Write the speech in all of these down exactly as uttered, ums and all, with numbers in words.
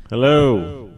Hello.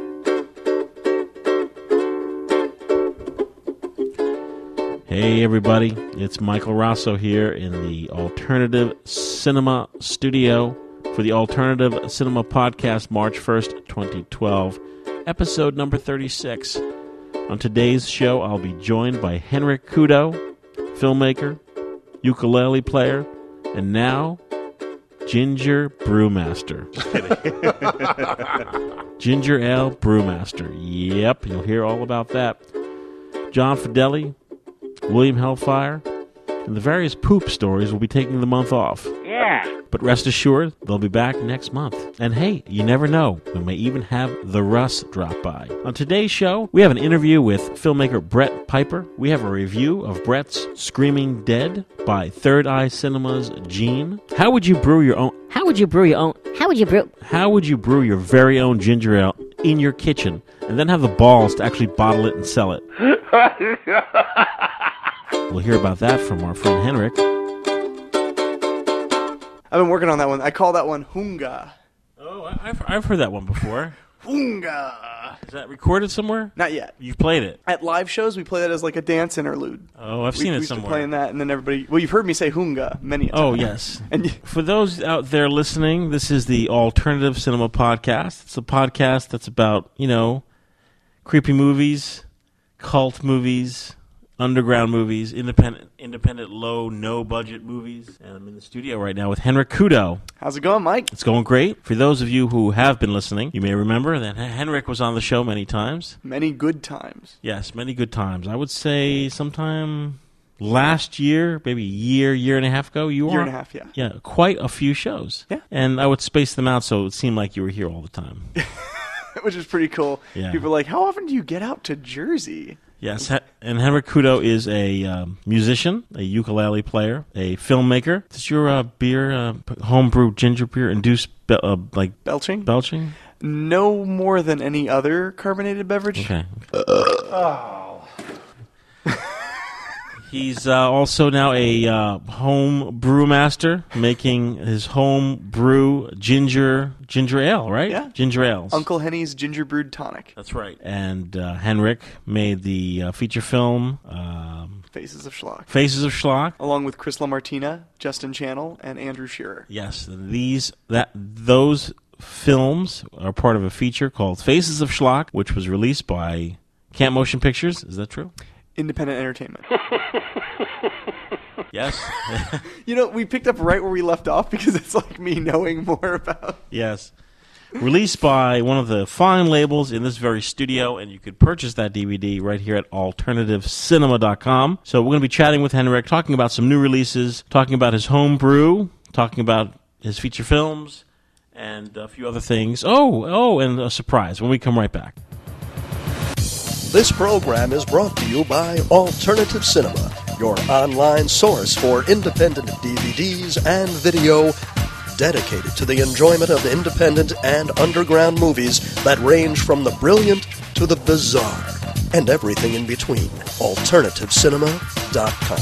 Hey, everybody. It's Michael Rosso here in the Alternative Cinema Studio for the Alternative Cinema Podcast, March first, twenty twelve, episode number thirty-six. On today's show, I'll be joined by Henrik Kudo, filmmaker, ukulele player, and now Ginger Brewmaster. Just kidding. Ginger Ale Brewmaster. Yep, you'll hear all about that. John Fideli, William Hellfire, and the various poop stories will be taking the month off. Yeah. But rest assured, they'll be back next month. And hey, you never know. We may even have the Russ drop by. On today's show, we have an interview with filmmaker Brett Piper. We have a review of Brett's Screaming Dead by Third Eye Cinema's Gene. How would you brew your own... How would you brew your own... How would you brew... How would you brew your very own ginger ale in your kitchen and then have the balls to actually bottle it and sell it? We'll hear about that from our friend Henrik. I've been working on that one. I call that one Hunga. Oh, I've, I've heard that one before. Hunga. Is that recorded somewhere? Not yet. You've played it. At live shows, we play that as like a dance interlude. Oh, I've we, seen we it used somewhere. To playing that, and then everybody... Well, you've heard me say Hunga many a time. Oh, yes. And you, For those out there listening, this is the Alternative Cinema Podcast. It's a podcast that's about, you know, creepy movies, cult movies, underground movies, independent, independent, low, no-budget movies. And I'm in the studio right now with Henrik Kudo. how's it going, Mike? It's going great. For those of you who have been listening, you may remember that Henrik was on the show many times. Many good times. Yes, many good times. I would say sometime last year, maybe a year, year and a half ago, you were Year on- and a half, yeah. Yeah, quite a few shows. Yeah. And I would space them out so it seemed like you were here all the time. Which is pretty cool. Yeah. People are like, how often do you get out to Jersey? Yes, and Henrik Kudo is a um, musician, a ukulele player, a filmmaker. Does your uh, beer, uh, homebrew ginger beer, induce be- uh, like Belching? belching? No more than any other carbonated beverage. Okay. oh. He's uh, also now a uh, home brewmaster, making his home brew ginger ginger ale, right? Yeah. Ginger ales. Uncle Henny's Ginger Brewed Tonic. That's right. And uh, Henrik made the uh, feature film um, Faces of Schlock. Faces of Schlock. Along with Chris LaMartina, Justin Channel, and Andrew Shearer. Yes, these that those films are part of a feature called Faces of Schlock, which was released by Camp Motion Pictures. Is that true? Independent Entertainment. Yes. You know, we picked up right where we left off because it's like me knowing more about... Yes. Released by one of the fine labels in this very studio, and you could purchase that D V D right here at alternative cinema dot com. So we're going to be chatting with Henrik, talking about some new releases, talking about his home brew, talking about his feature films, and a few other things. Oh, oh, and a surprise when we come right back. This program is brought to you by Alternative Cinema, your online source for independent D V Ds and video dedicated to the enjoyment of independent and underground movies that range from the brilliant to the bizarre and everything in between. alternative cinema dot com.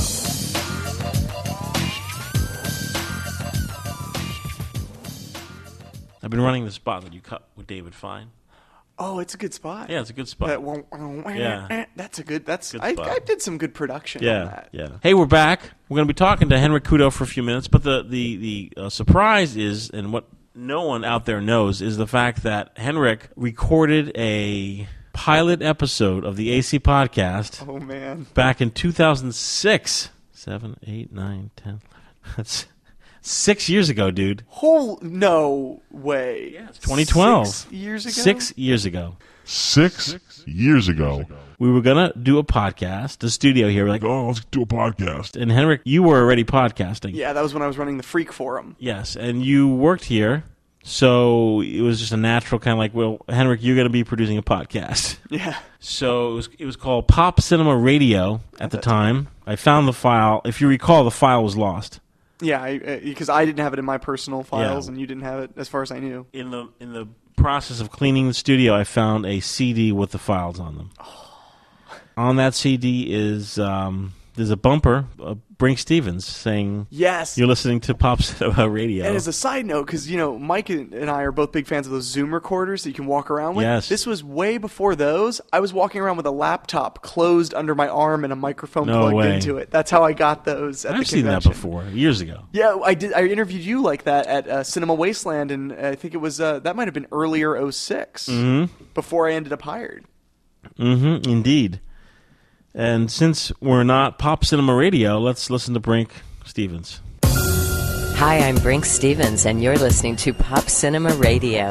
I've been running the spot that you cut with David Fine. Oh, it's a good spot. Yeah, it's a good spot. That wah, wah, wah, Yeah. That's a good... That's Good I, spot. I did some good production on Yeah, that. yeah. Hey, we're back. We're going to be talking to Henrik Kudo for a few minutes, but the the the uh, surprise is, and what no one out there knows, is the fact that Henrik recorded a pilot episode of the A C Podcast Oh, man. back in two thousand six. Seven, eight, nine, ten, eleven. That's six years ago, dude. Whole... No way. Yeah, it's twenty twelve. Six years ago? Six years ago. Six years ago. We were going to do a podcast, the studio here. We're like, Oh, let's do a podcast. and Henrik, you were already podcasting. Yeah, that was when I was running the Freak Forum. Yes, and you worked here, so it was just a natural kind of like, well, Henrik, you're going to be producing a podcast. Yeah. So it was it was called Pop Cinema Radio at the that time. I found the file. If you recall, the file was lost. Yeah, because I, uh, I didn't have it in my personal files, Yeah. and you didn't have it as far as I knew. In the in the process of cleaning the studio, I found a C D with the files on them. On that C D is um, there's a bumper, uh, Brink Stevens, saying Yes. you're listening to Pop Cinema Radio. And as a side note, because, you know, Mike and and I are both big fans of those Zoom recorders that you can walk around with. Yes. This was way before those. I was walking around with a laptop closed under my arm and a microphone No plugged way. into it. That's how I got those at the I've seen that convention. before, years ago. Yeah, I did. I interviewed you like that at uh, Cinema Wasteland, and I think it was, uh, that might have been earlier oh six, Mm-hmm. before I ended up hired. Mm-hmm, indeed. And since we're not Pop Cinema Radio, let's listen to Brink Stevens. Hi, I'm Brink Stevens, and you're listening to Pop Cinema Radio.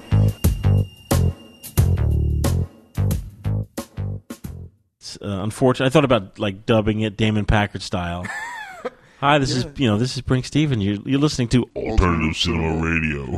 It's uh, unfortunate. I thought about like dubbing it Damon Packard style. Hi, this is you know this is Brink Stevens. You're you're listening to Alternative Cinema Radio.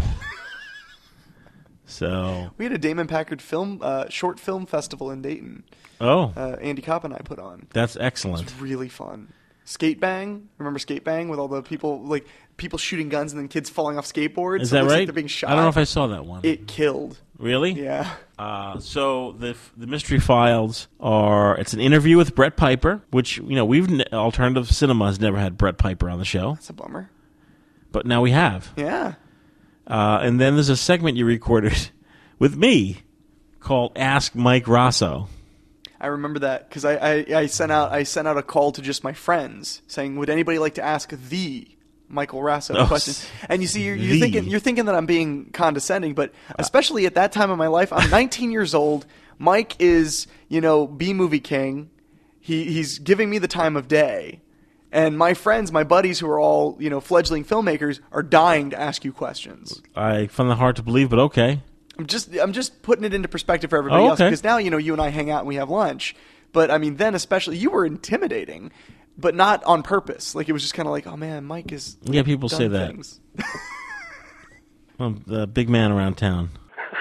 so. We had a Damon Packard film, uh, short film festival in Dayton. Oh, Uh, Andy Kopp and I put on. that's excellent. It's really fun. Skate Bang, remember Skate Bang with all the people like people shooting guns and then kids falling off skateboards? Is So it that looks right? Like they're being shot. I don't know if I saw that one. It killed. really? Yeah. Uh, so the the Mystery Files are it's an interview with Brett Piper, which you know we've ne- Alternative Cinema has never had Brett Piper on the show, That's a bummer. but now we have. Yeah. Uh, and then there's a segment you recorded with me called Ask Mike Rosso. I remember that because I, I, I sent out I sent out a call to just my friends saying, would anybody like to ask the Michael Rasso Oh, a question? And you see, you're, you're the. thinking you're thinking that I'm being condescending, but especially at that time of my life, I'm nineteen years old. Mike is, you know, B movie king. He he's giving me the time of day, and my friends, my buddies, who are all you know fledgling filmmakers, are dying to ask you questions. I find that hard to believe, but okay. I'm just I'm just putting it into perspective for everybody Oh, else okay. because now you know you and I hang out and we have lunch. But I mean, then especially you were intimidating, but not on purpose. Like it was just kind of like, oh man, Mike is Yeah, people done say that. things. I'm the big man around town.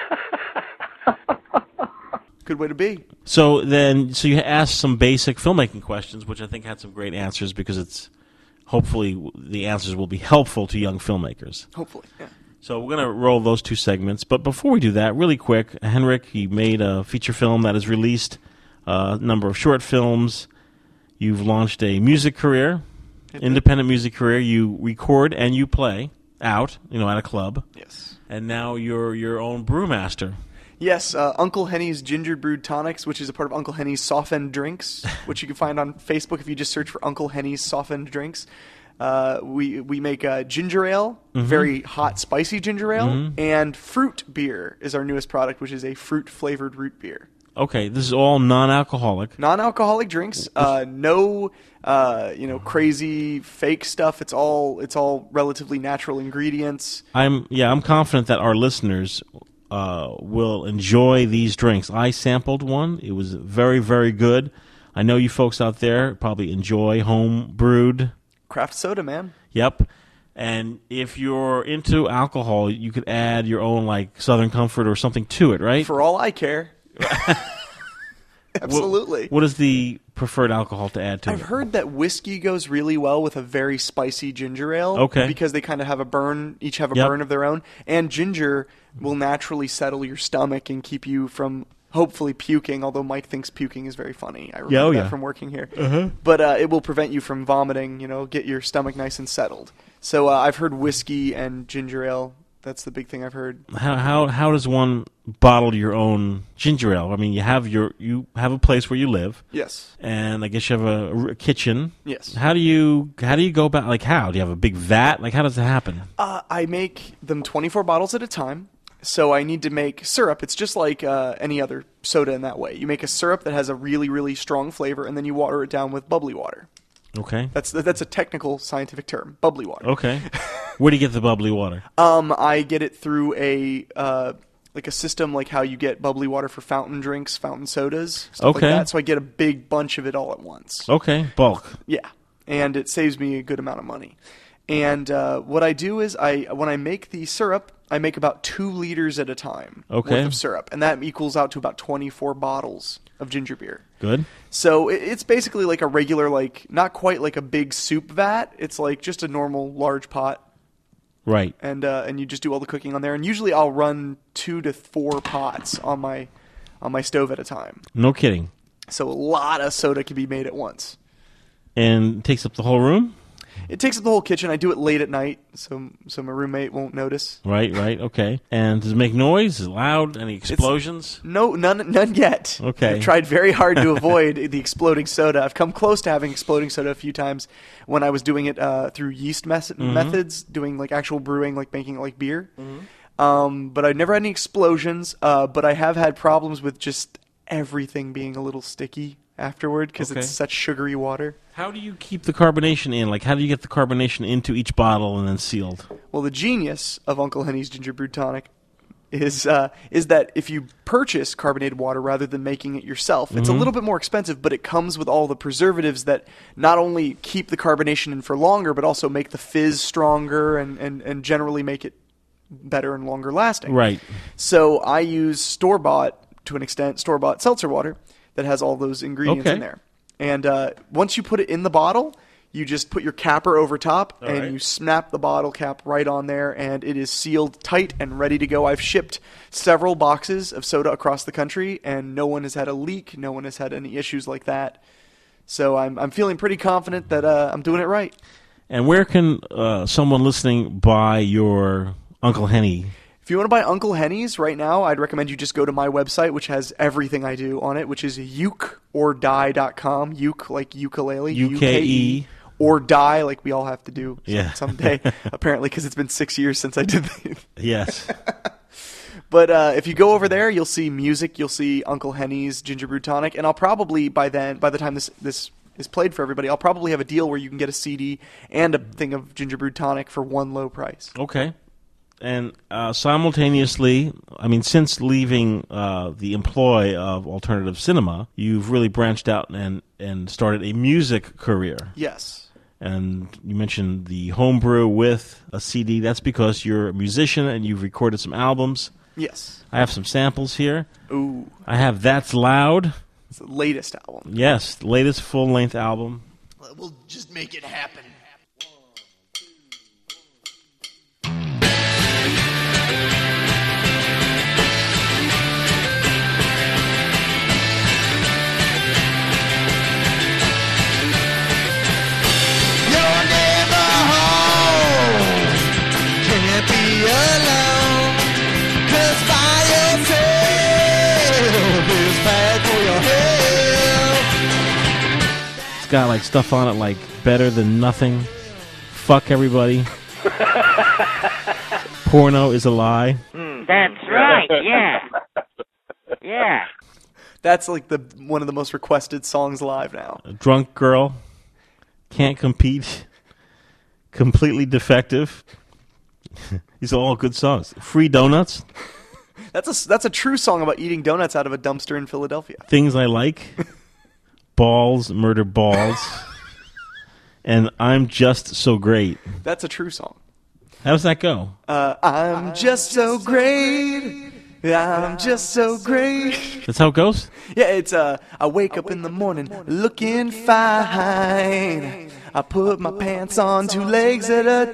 Good way to be. So then, so you asked some basic filmmaking questions, which I think had some great answers because it's hopefully the answers will be helpful to young filmmakers. Hopefully, yeah. So we're going to roll those two segments. But before we do that, really quick, Henrik, he made a feature film that is released, uh, a number of short films. You've launched a music career, independent music career. You record and you play out, you know, at a club. Yes. And now you're your own brewmaster. Yes, uh, Uncle Henny's Ginger Brewed Tonics, which is a part of Uncle Henny's Softened Drinks, which you can find on Facebook if you just search for Uncle Henny's Softened Drinks. Uh, we we make uh, ginger ale, very hot, spicy ginger ale, and fruit beer is our newest product, which is a fruit-flavored root beer. Okay, this is all non-alcoholic. Non-alcoholic drinks, uh, no, uh, you know, crazy fake stuff. It's all it's all relatively natural ingredients. I'm yeah, I'm confident that our listeners uh, will enjoy these drinks. I sampled one; it was very, very good. I know you folks out there probably enjoy home brewed. Craft soda, man. Yep. And if you're into alcohol, you could add your own like Southern Comfort or something to it, right? For all I care. Absolutely. What, what is the preferred alcohol to add to I've it? heard that whiskey goes really well with a very spicy ginger ale. Okay. Because they kind of have a burn, each have a Yep. burn of their own. And ginger will naturally settle your stomach and keep you from hopefully puking, although Mike thinks puking is very funny. I remember Yeah, oh, that yeah. from working here. But uh, it will prevent you from vomiting, you know, get your stomach nice and settled. So uh, I've heard whiskey and ginger ale. That's the big thing I've heard. How how how does one bottle your own ginger ale? I mean, you have your you have a place where you live, Yes. and I guess you have a, a kitchen. Yes. How do you how do you go about like how do you have a big vat? Like how does it happen? Uh, I make them twenty-four bottles at a time. So I need to make syrup. It's just like uh, any other soda in that way. You make a syrup that has a really, really strong flavor, and then you water it down with bubbly water. Okay. That's that's a technical scientific term, bubbly water. Okay. Where do you get the bubbly water? Um, I get it through a uh, like a system like how you get bubbly water for fountain drinks, fountain sodas, stuff Okay. like that. So I get a big bunch of it all at once. Okay. Bulk. Yeah, and it saves me a good amount of money. And uh, what I do is I when I make the syrup, I make about two liters at a time Okay. worth of syrup, and that equals out to about twenty-four bottles of ginger beer. Good. So it, it's basically like a regular, like not quite like a big soup vat. It's like just a normal large pot, Right. and uh, and you just do all the cooking on there. And usually I'll run two to four pots on my on my stove at a time. No kidding. So a lot of soda can be made at once. And it takes up the whole room? It takes up the whole kitchen. I do it late at night, so so my roommate won't notice. Right, right, okay. And does it make noise? Is it loud? Any explosions? It's, no, none, none yet. Okay. I've tried very hard to avoid the exploding soda. I've come close to having exploding soda a few times when I was doing it uh, through yeast mes- mm-hmm. methods, doing like actual brewing, like making it like beer. Mm-hmm. Um, but I've never had any explosions. Uh, but I have had problems with just everything being a little sticky afterward because okay. it's such sugary water. How do you keep the carbonation in? Like, how do you get the carbonation into each bottle and then sealed? Well, the genius of Uncle Henny's Ginger Brewed Tonic is uh, is that if you purchase carbonated water rather than making it yourself, it's mm-hmm. a little bit more expensive, but it comes with all the preservatives that not only keep the carbonation in for longer, but also make the fizz stronger and, and, and generally make it better and longer lasting. Right. So I use store-bought, to an extent, store-bought seltzer water that has all those ingredients okay. in there. And uh, once you put it in the bottle, you just put your capper over top, all and right. you snap the bottle cap right on there, and it is sealed tight and ready to go. I've shipped several boxes of soda across the country, and no one has had a leak. No one has had any issues like that. So I'm I'm feeling pretty confident that uh, I'm doing it right. And where can uh, someone listening buy your Uncle Henny? If you want to buy Uncle Henny's right now, I'd recommend you just go to my website, which has everything I do on it, which is uke or die dot com. Uke, like ukulele. U K E. Or die, like we all have to do yeah. someday, apparently, because it's been six years since I did the Yes. But uh, if you go over there, you'll see music. You'll see Uncle Henny's Ginger Brewed Tonic. And I'll probably, by then, by the time this, this is played for everybody, I'll probably have a deal where you can get a C D and a thing of Ginger Brewed Tonic for one low price. Okay. And uh, simultaneously, I mean, since leaving uh, the employ of Alternative Cinema, you've really branched out and, and started a music career. Yes. And you mentioned the homebrew with a C D. That's because you're a musician and you've recorded some albums. Yes. I have some samples here. Ooh. I have That's Loud. It's the latest album. Yes, the latest full-length album. We'll just make it happen. It's got like stuff on it like Better Than Nothing, Fuck Everybody, Porno Is a Lie. Mm, that's right, yeah. Yeah. That's like the one of the most requested songs live now. A Drunk Girl, Can't Compete, Completely Defective. These are all good songs. Free Donuts. That's a, that's a true song about eating donuts out of a dumpster in Philadelphia. Things I Like. Balls, Murder Balls. And I'm Just So Great. That's a true song. How does that go? Uh, I'm just so great. I'm just so great. That's how it goes? Yeah, it's uh, I wake up in the morning looking fine. I put my pants on two legs at a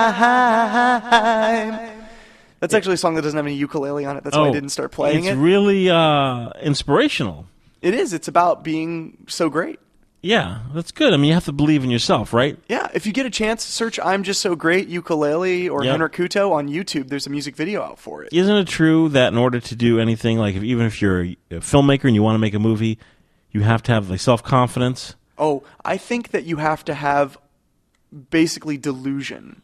time. That's actually a song that doesn't have any ukulele on it. That's why I didn't start playing it's it. It's really uh, inspirational. It is. It's about being so great. Yeah, that's good. I mean, you have to believe in yourself, right? Yeah. If you get a chance, search I'm Just So Great ukulele or yep. Henrik Kuto on YouTube. There's a music video out for it. Isn't it true that in order to do anything, like if, even if you're a filmmaker and you want to make a movie, you have to have like self-confidence? Oh, I think that you have to have basically delusion.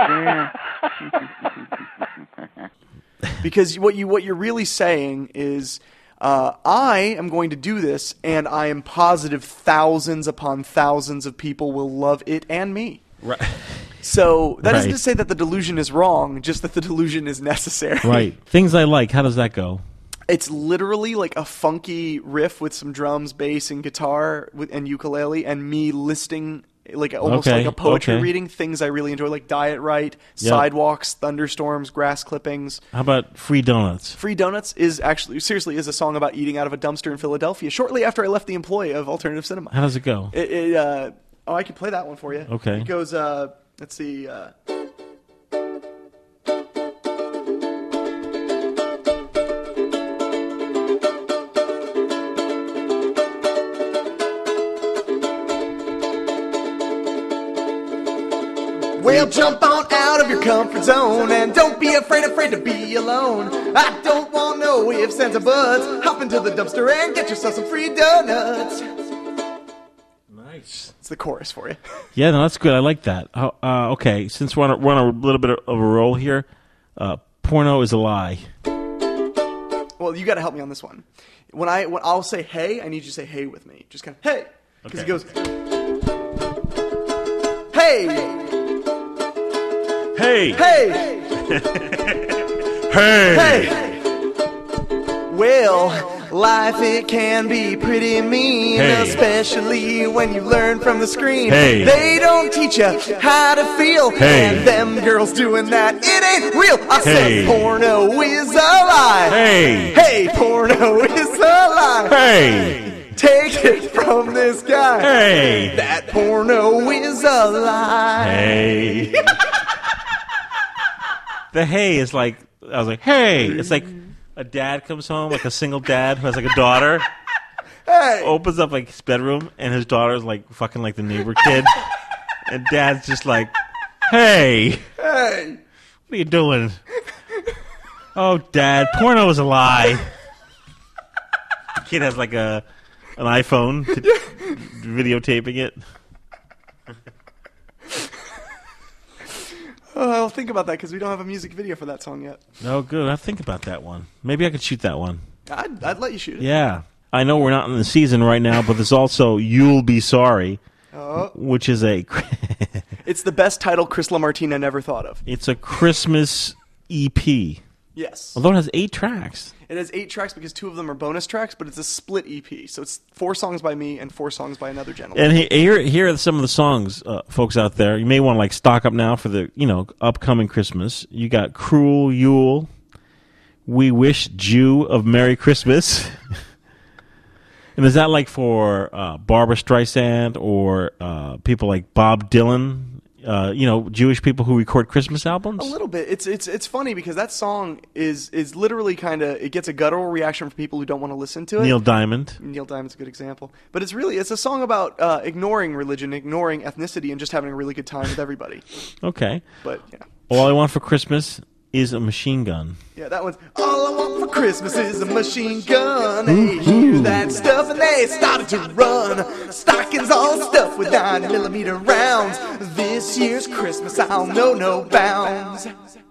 Because what you what you're really saying is, uh, I am going to do this, and I am positive thousands upon thousands of people will love it and me. Right. So that right. isn't to say that the delusion is wrong, just that the delusion is necessary. Right. Things I Like. How does that go? It's literally like a funky riff with some drums, bass, and guitar with, and ukulele, and me listing like almost okay. like a poetry okay. reading, things I really enjoy, like Diet Right, yep. Sidewalks, Thunderstorms, Grass Clippings. How about Free Donuts? Free Donuts is actually, seriously, is a song about eating out of a dumpster in Philadelphia shortly after I left the employ of Alternative Cinema. How does it go? It, it, uh, oh, I can play that one for you. Okay. It goes, uh, let's see, uh... Well, jump on out of your comfort zone and don't be afraid, afraid to be alone. I don't want no ifs, ands, or buts. Hop into the dumpster and get yourself some free donuts. Nice. It's the chorus for you. Yeah, no, that's good. I like that. Uh, uh, okay, since we're on, a, we're on a little bit of a roll here, uh, porno is a lie. Well, you got to help me on this one. When I when I'll say hey, I need you to say hey with me. Just kind of hey, because Okay. he goes hey, Hey! hey, Hey! hey. Well, life it can be pretty mean, Hey. especially when you learn from the screen. Hey. They don't teach you how to feel, Hey. and them girls doing that, it ain't real. I Hey. said porno is a lie. Hey! Hey, porno is a lie. Hey! Take it from this guy. Hey! That porno is a lie. Hey! The hey is like, I was like, hey! It's like a dad comes home, like a single dad who has like a daughter, Hey. opens up like his bedroom, and his daughter's like fucking like the neighbor kid, and dad's just like, hey! Hey. What are you doing? Oh, Dad, porno is a lie. The kid has like a an iPhone to, videotaping it. Oh, I'll think about that because we don't have a music video for that song yet. Oh, good. I think about that one. Maybe I could shoot that one. I'd, I'd let you shoot it. Yeah. I know we're not in the season right now, but there's also You'll Be Sorry, Oh. which is a It's the best title Chris LaMartina never thought of. it's a Christmas E P. Yes. Although it has eight tracks. It has eight tracks because two of them are bonus tracks, but it's a split E P. So it's four songs by me and four songs by another gentleman. And he- here, here are some of the songs, uh, folks out there. You may want to like stock up now for the you know upcoming Christmas. You got "Cruel Yule," "We Wish Jew of Merry Christmas," and is that like for uh, Barbra Streisand or uh, people like Bob Dylan? Uh, you know, Jewish people who record Christmas albums. A little bit. It's it's it's funny because that song is is literally kind of it gets a guttural reaction from people who don't want to listen to it. Neil Diamond. Neil Diamond's a good example, but it's really it's a song about uh, ignoring religion, ignoring ethnicity, and just having a really good time with everybody. Okay. But yeah, All I Want for Christmas is a Machine Gun. yeah, that one's all I want for Christmas is a machine gun. They hear that stuff and they started to run. Stockings all stuffed with nine millimeter rounds. This year's Christmas, I'll know no bounds.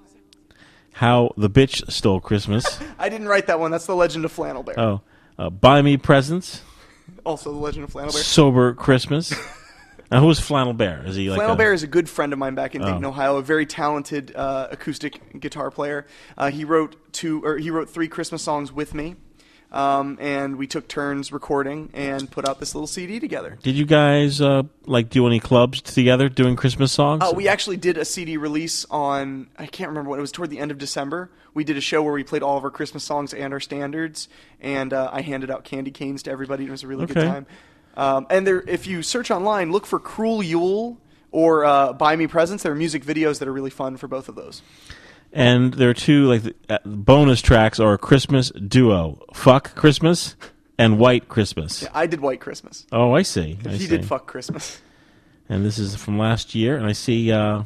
How the Bitch Stole Christmas. I didn't write that one. That's the Legend of Flannel Bear. Oh, uh, Buy Me Presents. Also, the Legend of Flannel Bear. Sober Christmas. Now, who is Flannel Bear? Is he like Flannel a, Bear is a good friend of mine back in Oh. Dayton, Ohio. A very talented uh, acoustic guitar player. Uh, he wrote two, or he wrote three Christmas songs with me, um, and we took turns recording and put out this little C D together. Did you guys uh, like do any clubs together doing Christmas songs? Uh, we actually did a C D release on, I can't remember what, it was toward the end of December. We did a show where we played all of our Christmas songs and our standards, and uh, I handed out candy canes to everybody. It was a really good Okay. time. Um, and there, if you search online, look for Cruel Yule or uh, Buy Me Presents. There are music videos that are really fun for both of those. And there are two like the, uh, bonus tracks are Christmas duo, Fuck Christmas and White Christmas. Yeah, I did White Christmas. Oh, I see. I He see. did Fuck Christmas. And this is from last year. And I see. Uh,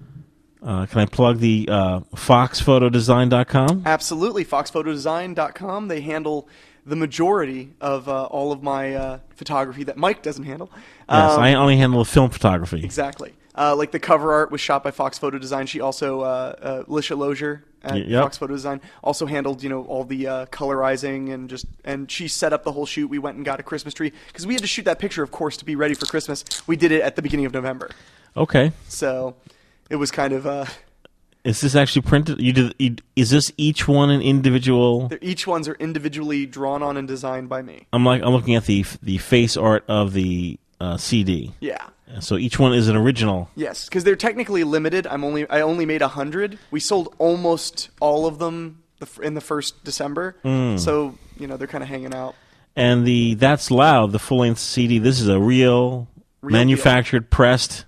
uh, can I plug the uh, fox photo design dot com? Absolutely. fox photo design dot com. They handle the majority of uh, all of my uh, photography that Mike doesn't handle. Yes, Um, I only handle film photography. Exactly. Uh, like the cover art was shot by Fox Photo Design. She also, uh, uh, Alicia Lozier at Y- yep. Fox Photo Design, also handled you know all the uh, colorizing and just and she set up the whole shoot. We went and got a Christmas tree because we had to shoot that picture, of course, to be ready for Christmas. We did it at the beginning of November, Okay. so it was kind of. Uh, Is this actually printed? You did? You, is this each one an individual? they're- each ones are individually drawn on and designed by me. I'm like I'm looking at the the face art of the uh, C D. Yeah. So each one is an original. Yes, because they're technically limited. I'm only I only made a hundred. We sold almost all of them the, f- in the first December, Mm. so you know they're kind of hanging out. And the That's Loud, the full length C D. This is a real, Real manufactured, pressed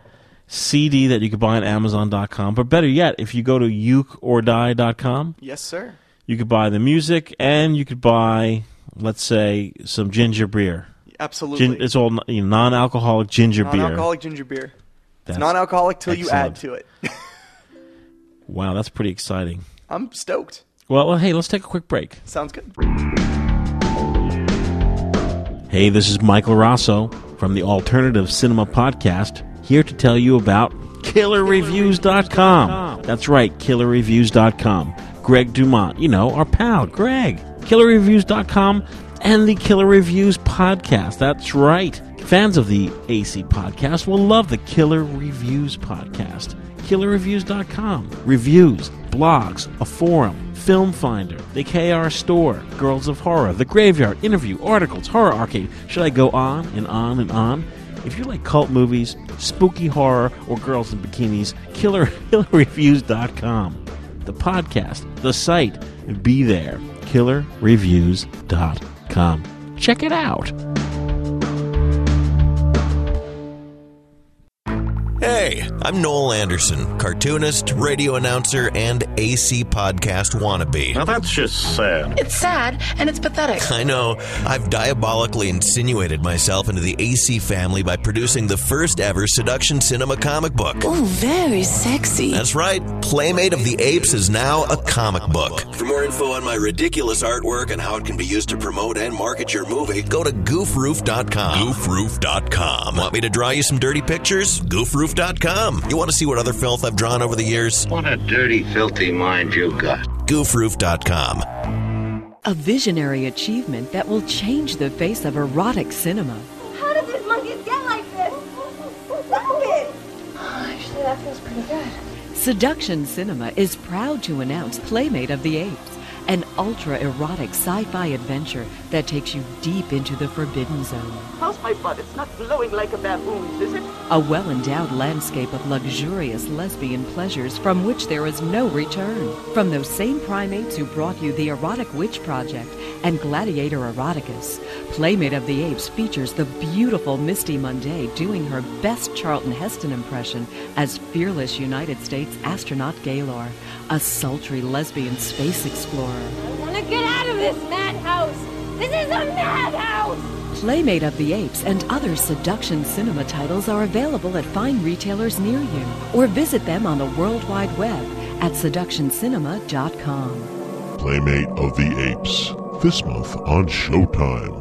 C D that you could buy on Amazon dot com. But better yet, if you go to uke or die dot com, Yes, sir. you could buy the music and you could buy, let's say, some ginger beer. Absolutely. Gin, it's all you know, non-alcoholic ginger beer. Non-alcoholic ginger beer. It's non-alcoholic till you add excellent. to it. Wow, that's pretty exciting. I'm stoked. Well, well, hey, let's take a quick break. Sounds good. Hey, this is Michael Rosso from the Alternative Cinema Podcast, here to tell you about Killer Reviews dot com. That's right, Killer Reviews dot com. Greg Dumont, you know, our pal, Greg. Killer Reviews dot com and the Killer Reviews Podcast. That's right. Fans of the A C Podcast will love the Killer Reviews Podcast. Killer Reviews dot com. Reviews, blogs, a forum, Film Finder, the K R Store, Girls of Horror, The Graveyard, interview, articles, Horror Arcade. Should I go on and on and on? If you like cult movies, spooky horror, or girls in bikinis, Killer, Killer Reviews dot com. The podcast, the site, be there. Killer Reviews dot com. Check it out. Hey, I'm Noel Anderson, cartoonist, radio announcer, and A C podcast wannabe. Now that's just sad. It's sad, and it's pathetic. I know. I've diabolically insinuated myself into the A C family by producing the first ever Seduction Cinema comic book. Oh, very sexy. That's right. Playmate of the Apes is now a comic book. For more info on my ridiculous artwork and how it can be used to promote and market your movie, go to goof roof dot com. goof roof dot com. Want me to draw you some dirty pictures? goof roof dot com. You want to see what other filth I've drawn over the years? What a dirty, filthy mind you got. goof roof dot com. A visionary achievement that will change the face of erotic cinema. How did these monkeys get like this? Stop it! Actually, that feels pretty good. Seduction Cinema is proud to announce Playmate of the Apes, an ultra-erotic sci-fi adventure that takes you deep into the forbidden zone. How's my butt? It's not glowing like a baboon's, is it? A well-endowed landscape of luxurious lesbian pleasures from which there is no return. From those same primates who brought you The Erotic Witch Project and Gladiator Eroticus, Playmate of the Apes features the beautiful Misty Munday doing her best Charlton Heston impression as fearless United States astronaut Gaylor, a sultry lesbian space explorer. I want to get out of this madhouse! This is a madhouse! Playmate of the Apes and other Seduction Cinema titles are available at fine retailers near you, or visit them on the World Wide Web at seduction cinema dot com. Playmate of the Apes, this month on Showtime.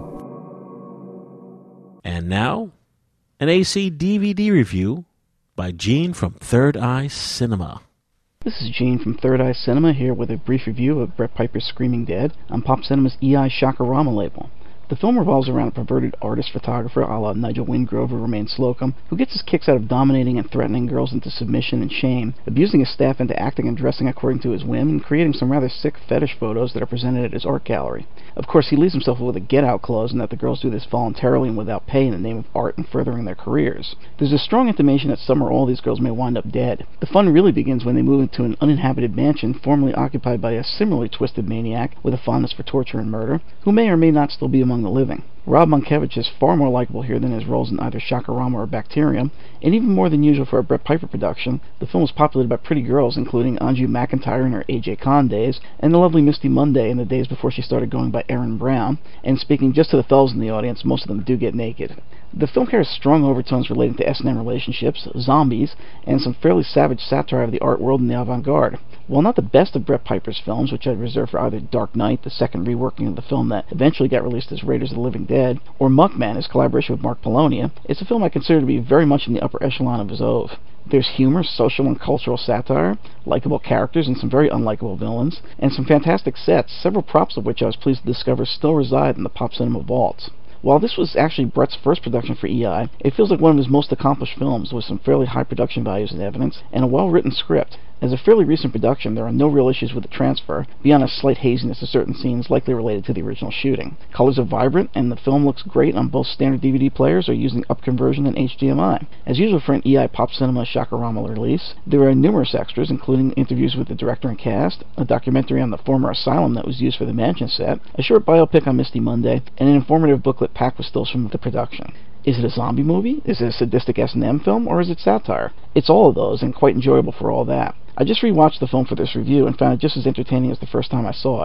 And now, an A C D V D review by Gene from Third Eye Cinema. This is Gene from Third Eye Cinema here with a brief review of Brett Piper's Screaming Dead on Pop Cinema's E I Shakarama label. The film revolves around a perverted artist-photographer a la Nigel Wingrove or Romain Slocum, who gets his kicks out of dominating and threatening girls into submission and shame, abusing his staff into acting and dressing according to his whim, and creating some rather sick fetish photos that are presented at his art gallery. Of course, he leaves himself with a get-out clause in that the girls do this voluntarily and without pay in the name of art and furthering their careers. There's a strong intimation that some or all these girls may wind up dead. The fun really begins when they move into an uninhabited mansion formerly occupied by a similarly twisted maniac with a fondness for torture and murder, who may or may not still be among the living. Rob Mankiewicz is far more likable here than his roles in either Shakarama or Bacterium, and even more than usual for a Brett Piper production, the film is populated by pretty girls including Anju McIntyre in her A J Khan days, and the lovely Misty Munday in the days before she started going by Erin Brown, and speaking just to the fellas in the audience, most of them do get naked. The film carries strong overtones relating to S and M relationships, zombies, and some fairly savage satire of the art world and the avant-garde. While not the best of Brett Piper's films, which I'd reserve for either Dark Knight, the second reworking of the film that eventually got released as Raiders of the Living Dead, or Muckman, his collaboration with Mark Polonia, it's a film I consider to be very much in the upper echelon of his oeuvre. There's humor, social and cultural satire, likable characters and some very unlikable villains, and some fantastic sets, several props of which I was pleased to discover still reside in the Pop Cinema vaults. While this was actually Brett's first production for E I, it feels like one of his most accomplished films with some fairly high production values and evidence, and a well-written script. As a fairly recent production, there are no real issues with the transfer, beyond a slight haziness of certain scenes likely related to the original shooting. Colors are vibrant, and the film looks great on both standard D V D players or using upconversion and H D M I. As usual for an E I Pop Cinema Shakarama release, there are numerous extras, including interviews with the director and cast, a documentary on the former asylum that was used for the mansion set, a short biopic on Misty Munday, and an informative booklet packed with stills from the production. Is it a zombie movie? Is it a sadistic S and M film? Or is it satire? It's all of those, and quite enjoyable for all that. I just rewatched the film for this review and found it just as entertaining as the first time I saw it.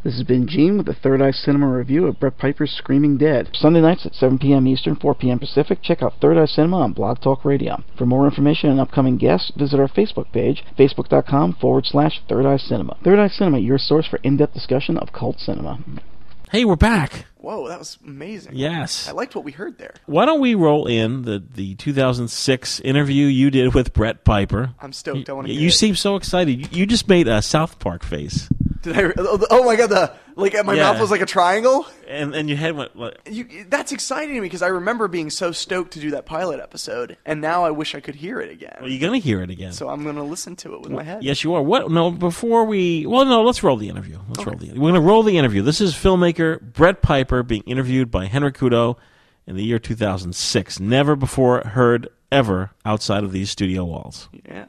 This has been Gene with the Third Eye Cinema review of Brett Piper's Screaming Dead. Sunday nights at seven p.m. Eastern, four p.m. Pacific, check out Third Eye Cinema on Blog Talk Radio. For more information and upcoming guests, visit our Facebook page, facebook.com forward slash Third Eye Cinema. Third Eye Cinema, your source for in-depth discussion of cult cinema. Hey, we're back. Whoa, that was amazing. Yes. I liked what we heard there. Why don't we roll in the, the two thousand six interview you did with Brett Piper? I'm stoked. I want to You, you seem so excited. You, you just made a South Park face. Did I? Oh my god! The like my Yeah. mouth was like a triangle. And and your head went. Like, You, that's exciting to me because I remember being so stoked to do that pilot episode, and now I wish I could hear it again. well, you're gonna hear it again. So I'm going to listen to it with my head. Yes, you are. What? No, before we. Well, no. Let's roll the interview. Let's okay. roll the. We're gonna roll the interview. This is filmmaker Brett Piper being interviewed by Henry Kudo in the year two thousand six. Never before heard ever outside of these studio walls. Yeah.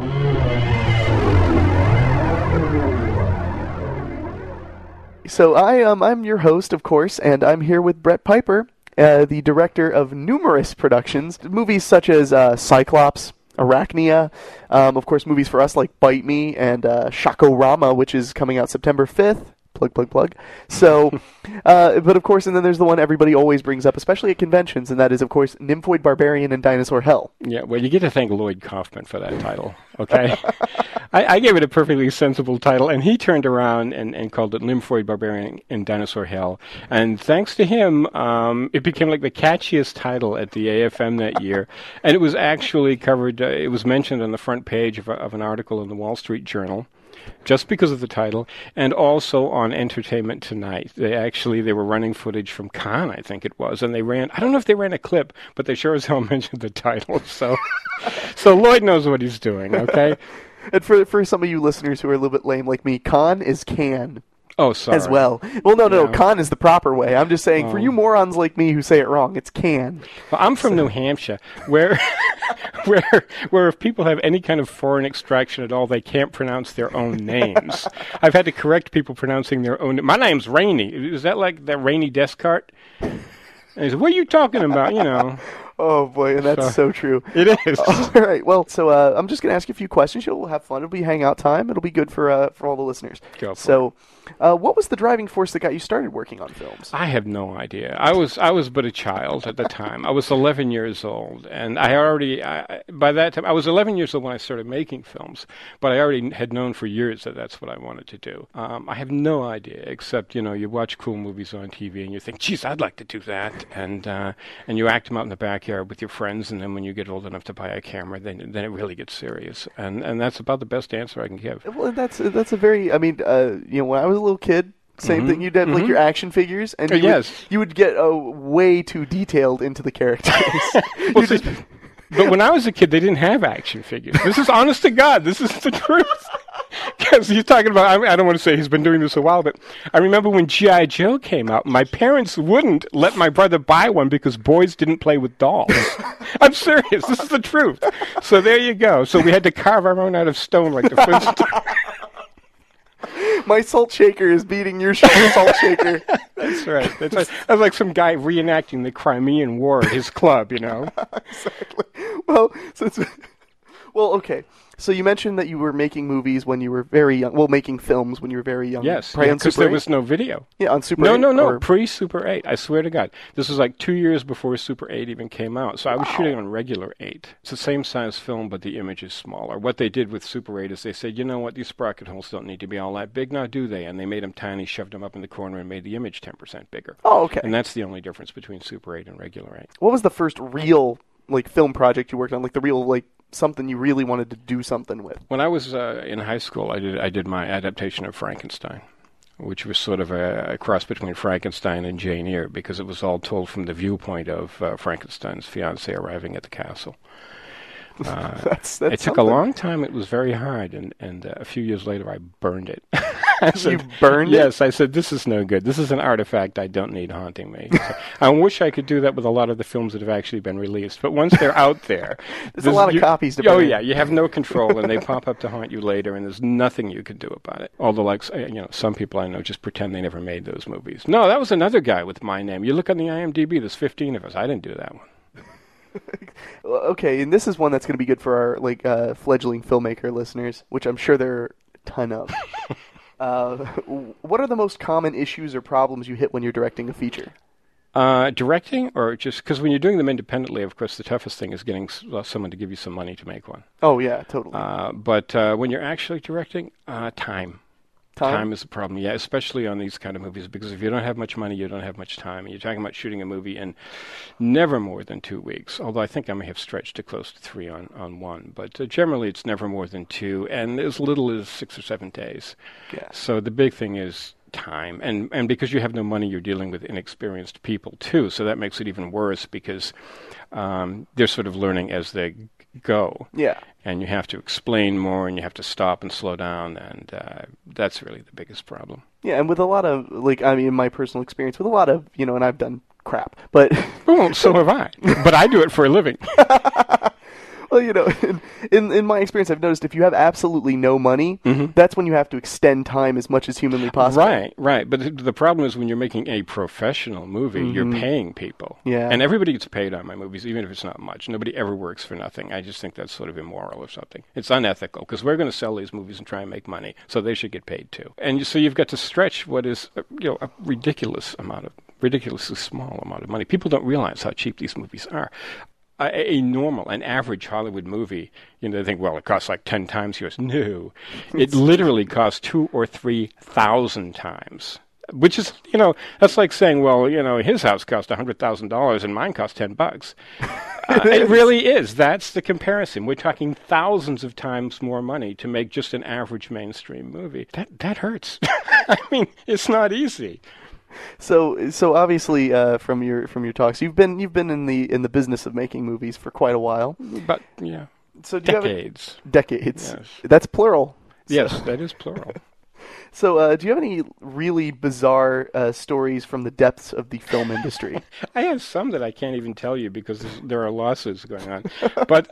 So I um I'm your host, of course, and I'm here with Brett Piper, uh, the director of numerous productions, movies such as uh, Cyclops, Arachnia, um, of course, movies for us like Bite Me and uh, Shakorama, which is coming out September fifth. Plug, plug, plug. So, uh, but of course, and then there's the one everybody always brings up, especially at conventions, and that is, of course, Nymphoid Barbarian and Dinosaur Hell. Yeah, well, you get to thank Lloyd Kaufman for that title, okay? I, I gave it a perfectly sensible title, and he turned around and, and called it Nymphoid Barbarian and Dinosaur Hell. And thanks to him, um, it became like the catchiest title at the A F M that year. And it was actually covered, uh, it was mentioned on the front page of, a, of an article in the Wall Street Journal, just because of the title, and also on Entertainment Tonight. They actually, they were running footage from Cannes, I think it was, and they ran, I don't know if they ran a clip, but they sure as hell mentioned the title, so so Lloyd knows what he's doing, okay? And for for some of you listeners who are a little bit lame like me, Cannes is can. Oh, sorry. As well. Well, no, no, Yeah. no. Con is the proper way. I'm just saying, Oh. for you morons like me who say it wrong, it's can. Well, I'm from New Hampshire, where, where, where if people have any kind of foreign extraction at all, they can't pronounce their own names. I've had to correct people pronouncing their own. My name's Rainey. Is that like that Rainey Descartes? And he said, "What are you talking about?" You know. Oh boy, and that's so, So, true. it is. All right. Well, so uh, I'm just going to ask you a few questions. You'll have fun. It'll be hangout time. It'll be good for uh, for all the listeners. Go for so, uh, what was the driving force that got you started working on films? I have no idea. I was I was but a child at the time. I was eleven years old, and I already I, by that time I was eleven years old when I started making films. But I already had known for years that that's what I wanted to do. Um, I have no idea, except you know you watch cool movies on T V and you think, "Geez, I'd like to do that," and uh, and you act them out in the backyard with your friends, and then when you get old enough to buy a camera, then then it really gets serious. And and that's about the best answer I can give. Well, that's that's a very. I mean, uh, you know, when I was a little kid. Same Mhm. thing. You'd have like Mhm. your action figures, and Uh, you, yes. would, you would get uh, way too detailed into the characters. Well, You just- see, but when I was a kid, they didn't have action figures. This is honest to God. This is the truth. Because he's talking about, I, mean, I don't want to say he's been doing this a while, but I remember when G I. Joe came out, my parents wouldn't let my brother buy one because boys didn't play with dolls. I'm serious. This is the truth. So there you go. So we had to carve our own out of stone like the Flintstones. My salt shaker is beating your salt shaker. That's right. That's right. That's like some guy reenacting the Crimean War at his club, you know. Exactly. Well, so it's, well, okay. So you mentioned that you were making movies when you were very young. Well, making films when you were very young. Yes, Probably on because Super there eight? was no video. Yeah, on Super No, eight, no, no, or- pre-Super eight. I swear to God. This was like two years before Super eight even came out. So I was Wow. shooting on regular eight. It's the same size film, but the image is smaller. What they did with Super eight is they said, you know what, these sprocket holes don't need to be all that big now, do they? And they made them tiny, shoved them up in the corner, and made the image ten percent bigger. Oh, okay. And that's the only difference between Super eight and regular eight. What was the first real like film project you worked on? Like the real like something you really wanted to do something with? When I was uh, in high school, I did I did my adaptation of Frankenstein, which was sort of a, a cross between Frankenstein and Jane Eyre, because it was all told from the viewpoint of uh, Frankenstein's fiancée arriving at the castle. Uh, That's- that's it took something. a long time. It was very hard, and, and uh, a few years later, I burned it. I You burned it? Yes, I said, this is no good. This is an artifact I don't need haunting me. So I wish I could do that with a lot of the films that have actually been released, but once they're out there... There's a lot of you- copies to Oh, burn. yeah, you have no control, and they pop up to haunt you later, and there's nothing you can do about it. Although, like, uh, you know, some people I know just pretend they never made those movies. No, that was another guy with my name. You look on the I M D B, there's fifteen of us. I didn't do that one. Well, okay, and this is one that's going to be good for our like uh, fledgling filmmaker listeners, which I'm sure there are a ton of. Uh, what are the most common issues or problems you hit when you're directing a feature? Uh, directing, or just because when you're doing them independently, of course, the toughest thing is getting s- uh, someone to give you some money to make one. Oh, yeah, totally. Uh, but uh, when you're actually directing, uh, time. Time? Time is a problem, yeah, especially on these kind of movies, because if you don't have much money, you don't have much time. And you're talking about shooting a movie in never more than two weeks, although I think I may have stretched to close to three on, on one. But uh, generally, it's never more than two, and as little as six or seven days. Yeah. So the big thing is time, and and because you have no money, you're dealing with inexperienced people too, so that makes it even worse because um, they're sort of learning as they go. Yeah. And you have to explain more, and you have to stop and slow down, and uh, that's really the biggest problem. Yeah, and with a lot of, like, I mean, in my personal experience, with a lot of, you know, and I've done crap, but... Well, so have I, but I do it for a living. Well, you know, in, in in my experience, I've noticed if you have absolutely no money, mm-hmm. that's when you have to extend time as much as humanly possible. Right, right. But th- the problem is when you're making a professional movie, mm-hmm. you're paying people. Yeah. And everybody gets paid on my movies, even if it's not much. Nobody ever works for nothing. I just think that's sort of immoral or something. It's unethical because we're going to sell these movies and try and make money, so they should get paid too. And you, so you've got to stretch what is, uh, you know, a ridiculous amount of, ridiculously small amount of money. People don't realize how cheap these movies are. A, a normal, an average Hollywood movie, you know, they think, well, it costs like ten times yours. No, it literally costs two or three thousand times, which is, you know, that's like saying, well, you know, his house cost a hundred thousand dollars and mine cost ten bucks. Uh, it really is. That's the comparison. We're talking thousands of times more money to make just an average mainstream movie. That that hurts. I mean, it's not easy. So, so obviously, uh, from your from your talks, you've been you've been in the in the business of making movies for quite a while. But yeah, so do decades. You have a, decades. Yes. That's plural. Yes, so. that is plural. So, uh, do you have any really bizarre uh, stories from the depths of the film industry? I have some that I can't even tell you because there are lawsuits going on. But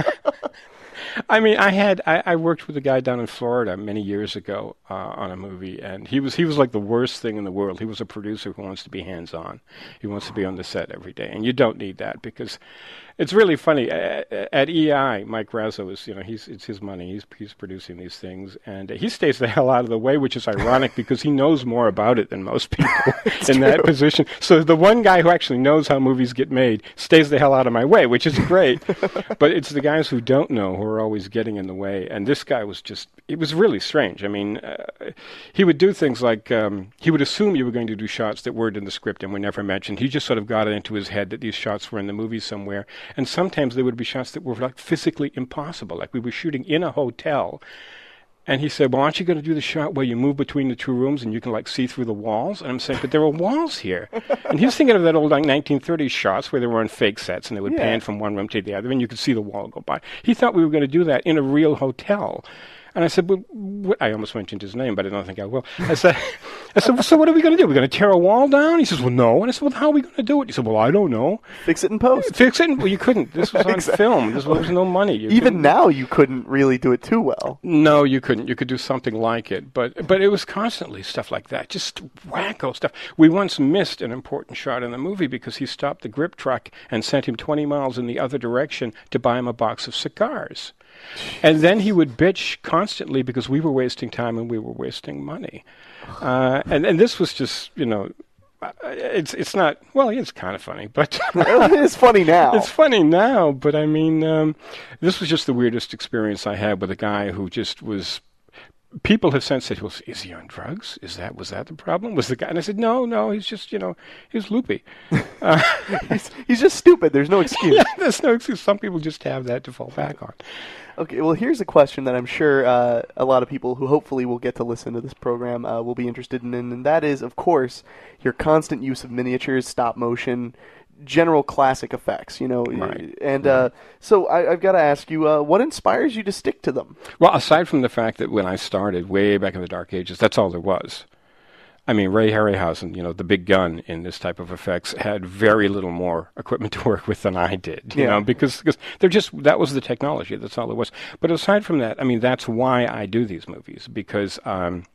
I mean, I had I, I worked with a guy down in Florida many years ago uh, on a movie, and he was he was like the worst thing in the world. He was a producer who wants to be hands-on. He wants to be on the set every day, and you don't need that because it's really funny. At, at E I, Mike Razzo is, you know, he's it's his money. He's he's producing these things, and he stays the hell out of the way, which is ironic because he knows more about it than most people in true. that position. So the one guy who actually knows how movies get made stays the hell out of my way, which is great. But it's the guys who don't know who are always getting in the way. And this guy was just, it was really strange. I mean, uh, he would do things like, um, he would assume you were going to do shots that weren't in the script and were never mentioned. He just sort of got it into his head that these shots were in the movie somewhere. And sometimes there would be shots that were like physically impossible. Like we were shooting in a hotel. And he said, well, aren't you going to do the shot where you move between the two rooms and you can, like, see through the walls? And I'm saying, but there are walls here. And he was thinking of that old, like, nineteen thirties shots where they were on fake sets and they would Yeah. pan from one room to the other and you could see the wall go by. He thought we were going to do that in a real hotel. And I said, well, what? I almost mentioned his name, but I don't think I will. I said, I said, well, so what are we going to do? We're going to tear a wall down? He says, well, no. And I said, well, how are we going to do it? He said, well, I don't know. Fix it in post. Fix it? In, well, you couldn't. This was on Exactly. film. This was, there was no money. You Even couldn't- now, you couldn't really do it too well. No, you couldn't. You could do something like it, but but it was constantly stuff like that, just wacko stuff. We once missed an important shot in the movie because he stopped the grip truck and sent him twenty miles in the other direction to buy him a box of cigars. And then he would bitch constantly because we were wasting time and we were wasting money. Uh, and, and this was just, you know, uh, it's it's not, well, it's kind of funny, but... It's funny now. It's funny now, but I mean, um, this was just the weirdest experience I had with a guy who just was... People have since said, well, is he on drugs? Is that, was that the problem? Was the guy? And I said, no, no, he's just, you know, he's loopy. Uh, he's, he's just stupid. There's no excuse. Yeah, there's no excuse. Some people just have that to fall back on. Okay, well, here's a question that I'm sure uh, a lot of people who hopefully will get to listen to this program uh, will be interested in, and that is, of course, your constant use of miniatures, stop motion, general classic effects, you know. Right. And uh, so I, I've got to ask you, uh, what inspires you to stick to them? Well, aside from the fact that when I started, way back in the Dark Ages, that's all there was. I mean, Ray Harryhausen, you know, the big gun in this type of effects, had very little more equipment to work with than I did, you Yeah. know, because, because they're just, that was the technology, that's all it was. But aside from that, I mean, that's why I do these movies, because um,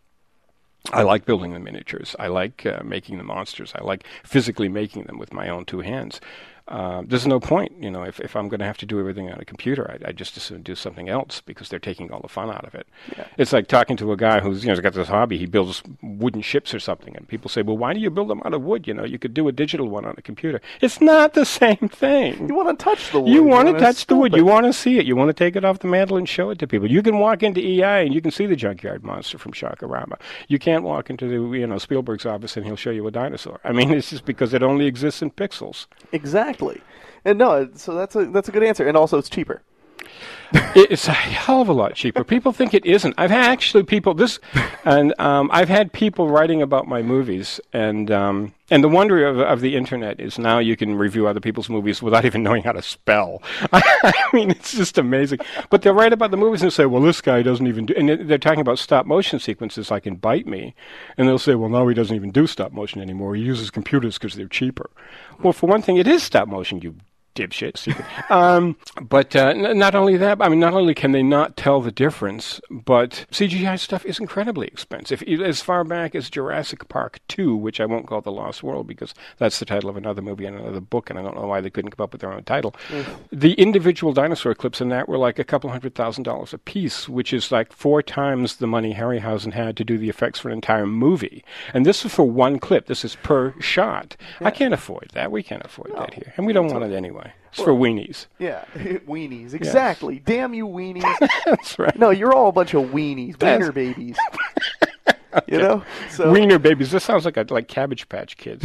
I like building the miniatures. I like uh, making the monsters. I like physically making them with my own two hands. Uh, there's no point, you know, if, if I'm going to have to do everything on a computer, I, I just as soon do something else because they're taking all the fun out of it. Yeah. It's like talking to a guy who's, you know, got this hobby. He builds wooden ships or something, and people say, well, why do you build them out of wood? You know, you could do a digital one on a computer. It's not the same thing. You want to touch the wood. You want to touch the wood. You want to see it. You want to take it off the mantle and show it to people. You can walk into E I and you can see the junkyard monster from Shaka-Rama. You can't walk into the, you know, Spielberg's office and he'll show you a dinosaur. I mean, it's just because it only exists in pixels. Exactly. And no, so that's a that's a good answer. And also, it's cheaper. It's a hell of a lot cheaper. People think it isn't. I've had actually people this, and um, I've had people writing about my movies, and um, and the wonder of, of the internet is now you can review other people's movies without even knowing how to spell. I mean, it's just amazing. But they'll write about the movies and say, well, this guy doesn't even do, and they're talking about stop motion sequences like in Bite Me, and they'll say, well, no, he doesn't even do stop motion anymore. He uses computers because they're cheaper. Well, for one thing, it is stop motion, you dipshit. um, but uh, n- not only that, I mean, not only can they not tell the difference, but C G I stuff is incredibly expensive. As far back as Jurassic Park two, which I won't call The Lost World because that's the title of another movie and another book, and I don't know why they couldn't come up with their own title. Mm. The individual dinosaur clips in that were like a couple hundred thousand dollars a piece, which is like four times the money Harryhausen had to do the effects for an entire movie. And this is for one clip. This is per shot. Yeah. I can't afford that. We can't afford no. that here. And we don't want it anyway. It's well, for weenies. Yeah, weenies. Exactly. Yes. Damn you, weenies. That's right. No, you're all a bunch of weenies. That's... Wiener babies. Okay. You know? So... Wiener babies. This sounds like a, like Cabbage Patch Kids.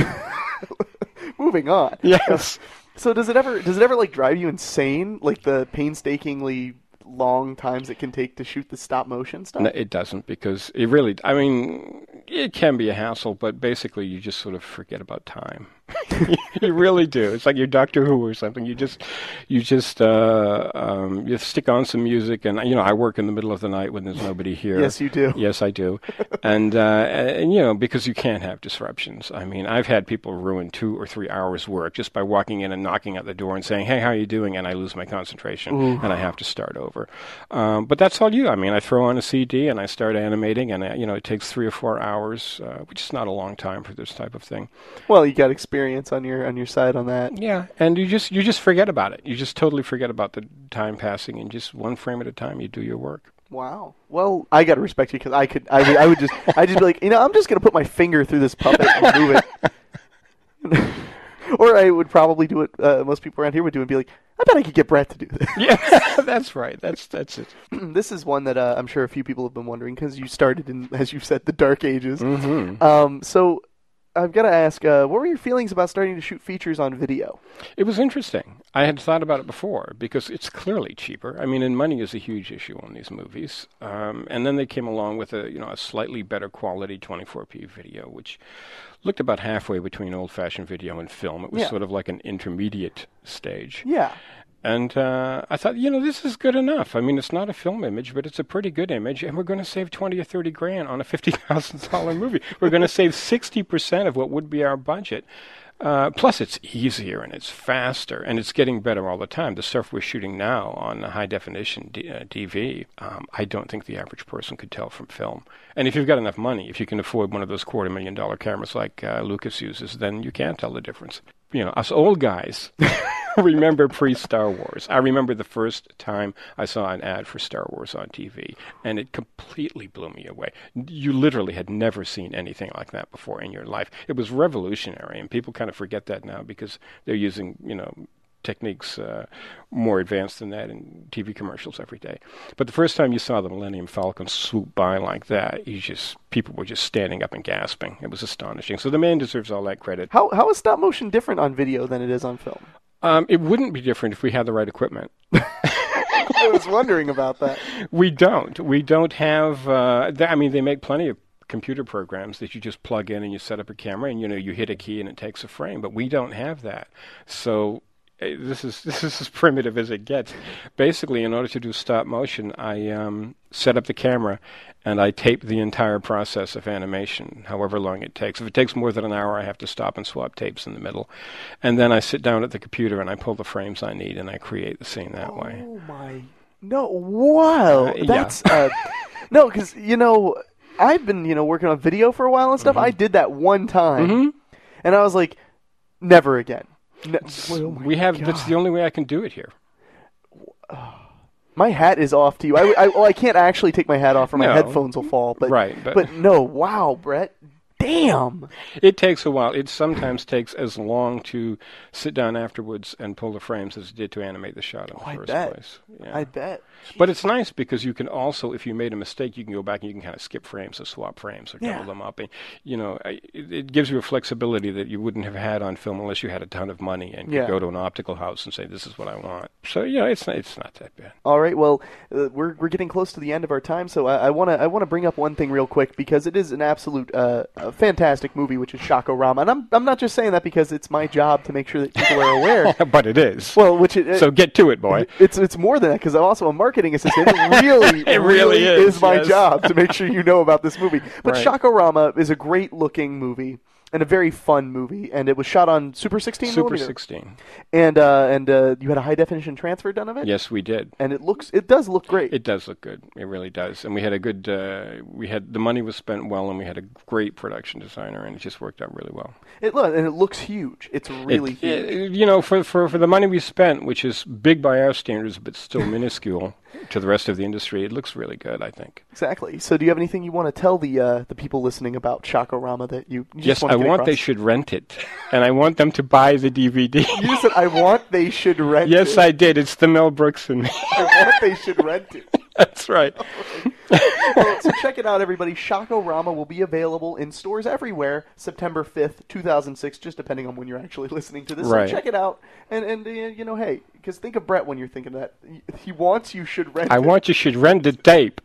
Moving on. Yes. So does it ever does it ever like drive you insane? Like the painstakingly long times it can take to shoot the stop motion stuff? No, it doesn't, because it really, I mean, it can be a hassle, but basically you just sort of forget about time. You really do. It's like your Doctor Who or something. You just, you just, uh, um, you stick on some music, and you know, I work in the middle of the night when there's nobody here. Yes, you do. Yes, I do. and, uh, and you know, because you can't have disruptions. I mean, I've had people ruin two or three hours' work just by walking in and knocking at the door and saying, "Hey, how are you doing?" And I lose my concentration Ooh. and I have to start over. Um, but that's all you. I mean, I throw on a C D and I start animating, and uh, you know, it takes three or four hours, uh, which is not a long time for this type of thing. Well, you got experience on your on your side on that. Yeah, and you just you just forget about it. You just totally forget about the time passing, and just one frame at a time, you do your work. Wow. Well, I gotta respect you, because I could I would I would just I just be like, you know, I'm just gonna put my finger through this puppet and move it. Or I would probably do it. Uh, most people around here would do it and be like, I bet I could get Brett to do this. Yeah, that's right. That's that's it. This is one that uh, I'm sure a few people have been wondering, because you started in, as you said, the Dark Ages. Mm-hmm. Um, so. I've got to ask, uh, what were your feelings about starting to shoot features on video? It was interesting. I had thought about it before, because it's clearly cheaper. I mean, and money is a huge issue on these movies. Um, and then they came along with a, you know, a slightly better quality twenty-four p video, which looked about halfway between old-fashioned video and film. It was yeah. sort of like an intermediate stage. Yeah. And uh, I thought, you know, this is good enough. I mean, it's not a film image, but it's a pretty good image, and we're going to save twenty or thirty grand on a fifty thousand dollars movie. We're going to save sixty percent of what would be our budget. Uh, plus, it's easier, and it's faster, and it's getting better all the time. The stuff we're shooting now on high-definition D- uh, D V, um, I don't think the average person could tell from film. And if you've got enough money, if you can afford one of those quarter-million-dollar cameras like uh, Lucas uses, then you can tell the difference. You know, us old guys remember pre-Star Wars. I remember the first time I saw an ad for Star Wars on T V, and it completely blew me away. You literally had never seen anything like that before in your life. It was revolutionary, and people kind of forget that now because they're using, you know, techniques uh, more advanced than that in T V commercials every day. But the first time you saw the Millennium Falcon swoop by like that, you just people were just standing up and gasping. It was astonishing. So the man deserves all that credit. How how is stop motion different on video than it is on film? Um, it wouldn't be different if we had the right equipment. I was wondering about that. We don't. We don't have. Uh, th- I mean, they make plenty of computer programs that you just plug in and you set up a camera and you know you hit a key and it takes a frame. But we don't have that. So. This is this is as primitive as it gets. Basically, in order to do stop motion, I um, set up the camera and I tape the entire process of animation, however long it takes. If it takes more than an hour, I have to stop and swap tapes in the middle. And then I sit down at the computer and I pull the frames I need and I create the scene that oh way. Oh, my... No, wow. Uh, That's... yeah. uh, no, because, you know, I've been, you know, working on video for a while and stuff. Mm-hmm. I did that one time. Mm-hmm. And I was like, never again. No, oh we have. God. That's the only way I can do it here. My hat is off to you. I, I, well, I can't actually take my hat off or my No. headphones will fall. But, Right, but- but no, wow, Brett. Damn. It takes a while. It sometimes takes as long to sit down afterwards and pull the frames as it did to animate the shot in the Oh, I first bet. place. Yeah. I bet. But it's nice because you can also, if you made a mistake, you can go back and you can kind of skip frames or swap frames or double Yeah. them up. And, you know, I- it, it gives you a flexibility that you wouldn't have had on film unless you had a ton of money and could Yeah. go to an optical house and say, this is what I want. So, yeah, it's not, it's not that bad. All right. Well, uh, we're we're getting close to the end of our time, so I want to I want to bring up one thing real quick because it is an absolute uh, a fantastic movie, which is Shako-Rama, and I'm I'm not just saying that because it's my job to make sure that people are aware. But it is. Well, which it, So get to it, boy. It's it's more than that because I'm also a marketing assistant. It really, It really is, my yes. job to make sure you know about this movie. But Right. Shako-Rama is a great looking movie and a very fun movie, and it was shot on Super sixteen Super millimeter. sixteen. And uh, and uh, you had a high definition transfer done of it. Yes, we did. And it looks it does look great. It does look good. It really does. And we had a good, uh, we had, the money was spent well, and we had a great production designer, and it just worked out really well. It look and it looks huge. It's really It- huge. it- you know, for, for, for the money we spent, which is big by our standards, but still minuscule to the rest of the industry, it looks really good, I think. Exactly. So, do you have anything you want to tell the uh, the people listening about Shako-Rama that you? you just Yes, want to I get want across? they should rent it, and I want them to buy the D V D. You just said I want they should rent Yes, it. I did. It's the Mel Brooks and me. I want they should rent it. That's right. Well, so check it out, everybody. Shako-Rama will be available in stores everywhere September fifth, two thousand six, just depending on when you're actually listening to this. Right. So check it out. And, and uh, you know, hey, because think of Brett when you're thinking that. He wants you should rent I it. want you should rent the tape.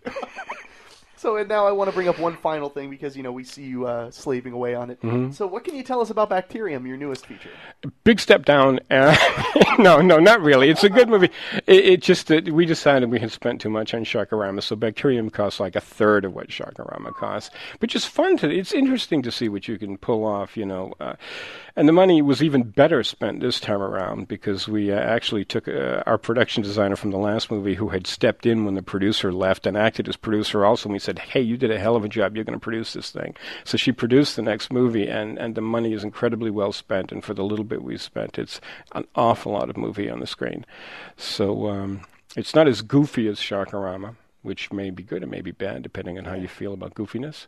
So and now I want to bring up one final thing because, you know, we see you uh, slaving away on it. Mhm. So what can you tell us about Bacterium, your newest feature? Big step down. Uh, no, no, not really. It's a good movie. It, it just that we decided we had spent too much on Shako-Rama, so Bacterium costs like a third of what Shako-Rama costs. But just fun to. It's interesting to see what you can pull off. You know, uh, and the money was even better spent this time around because we uh, actually took uh, our production designer from the last movie, who had stepped in when the producer left and acted as producer also. And we said, "Hey, you did a hell of a job. You're going to produce this thing." So she produced the next movie, and and the money is incredibly well spent. And for the little bit we spent, it's an awful lot of movie on the screen. So um, it's not as goofy as Shako-Rama, which may be good, it may be bad, depending on how you feel about goofiness.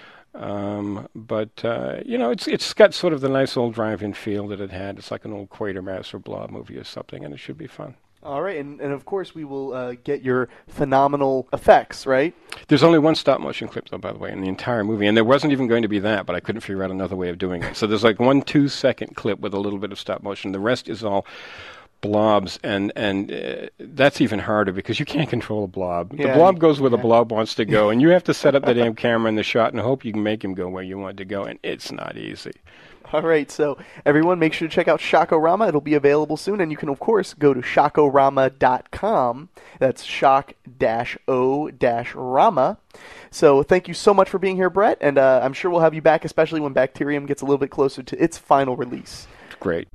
Um, but uh, you know, it's it's got sort of the nice old drive-in feel that it had. It's like an old Quatermass or Blob movie or something, and it should be fun. All right, and, and of course we will uh, get your phenomenal effects, right? There's only one stop-motion clip, though, by the way, in the entire movie, and there wasn't even going to be that, but I couldn't figure out another way of doing it. So there's like one two-second clip with a little bit of stop-motion. The rest is all blobs, and and uh, that's even harder because you can't control a blob. Yeah, the blob goes where yeah. the blob wants to go, and you have to set up the damn camera in the shot and hope you can make him go where you want to go, and it's not easy. All right, so everyone make sure to check out Shako-Rama. It'll be available soon, and you can, of course, go to shakorama dot com. That's shock-o-rama. So thank you so much for being here, Brett, and uh, I'm sure we'll have you back, especially when Bacterium gets a little bit closer to its final release. Great.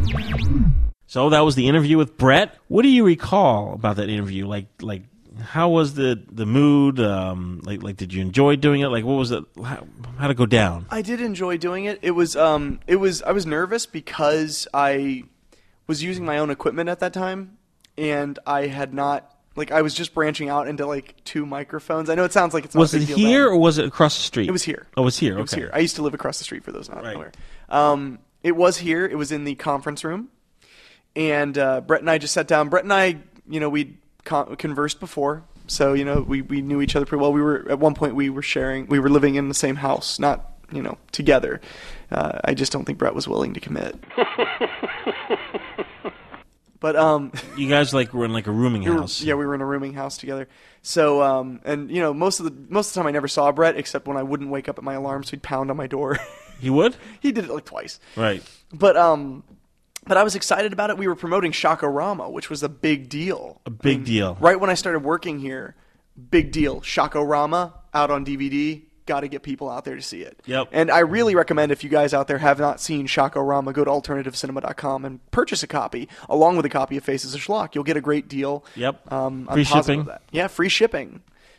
So that was the interview with Brett. What do you recall about that interview? Like, like how was the the mood? Um, like, like did you enjoy doing it? Like, what was it? How, how did it go down? I did enjoy doing it. It was, um, it was. I was nervous because I was using my own equipment at that time, and I had not. Like, I was just branching out into like two microphones. I know it sounds like it's not Was a big it deal here now. or was it across the street? It was here. Oh, it was here. It Okay. was here. I used to live across the street, for those not Right. aware. Um, it was here. It was in the conference room. And uh, Brett and I just sat down. Brett and I, you know, we'd con- conversed before. So, you know, we, we knew each other pretty well. We were, at one point, we were sharing, we were living in the same house, not, you know, together. Uh, I just don't think Brett was willing to commit. But um, you guys like were in like a rooming we were- house. yeah, we were in a rooming house together. So, um, and you know, most of the most of the time I never saw Brett except when I wouldn't wake up at my alarm, so he'd pound on my door. He would? He did it like twice. Right. But um, but I was excited about it. We were promoting Shako-Rama, which was a big deal. A big deal. Right when I started working here, big deal. Shako-Rama out on D V D. Got to get people out there to see it. Yep. And I really recommend, if you guys out there have not seen Shako-Rama, go to alternative cinema dot com and purchase a copy along with a copy of Faces of Schlock. You'll get a great deal. Yep. Um, I'm Free positive shipping. of that. Yeah, free shipping.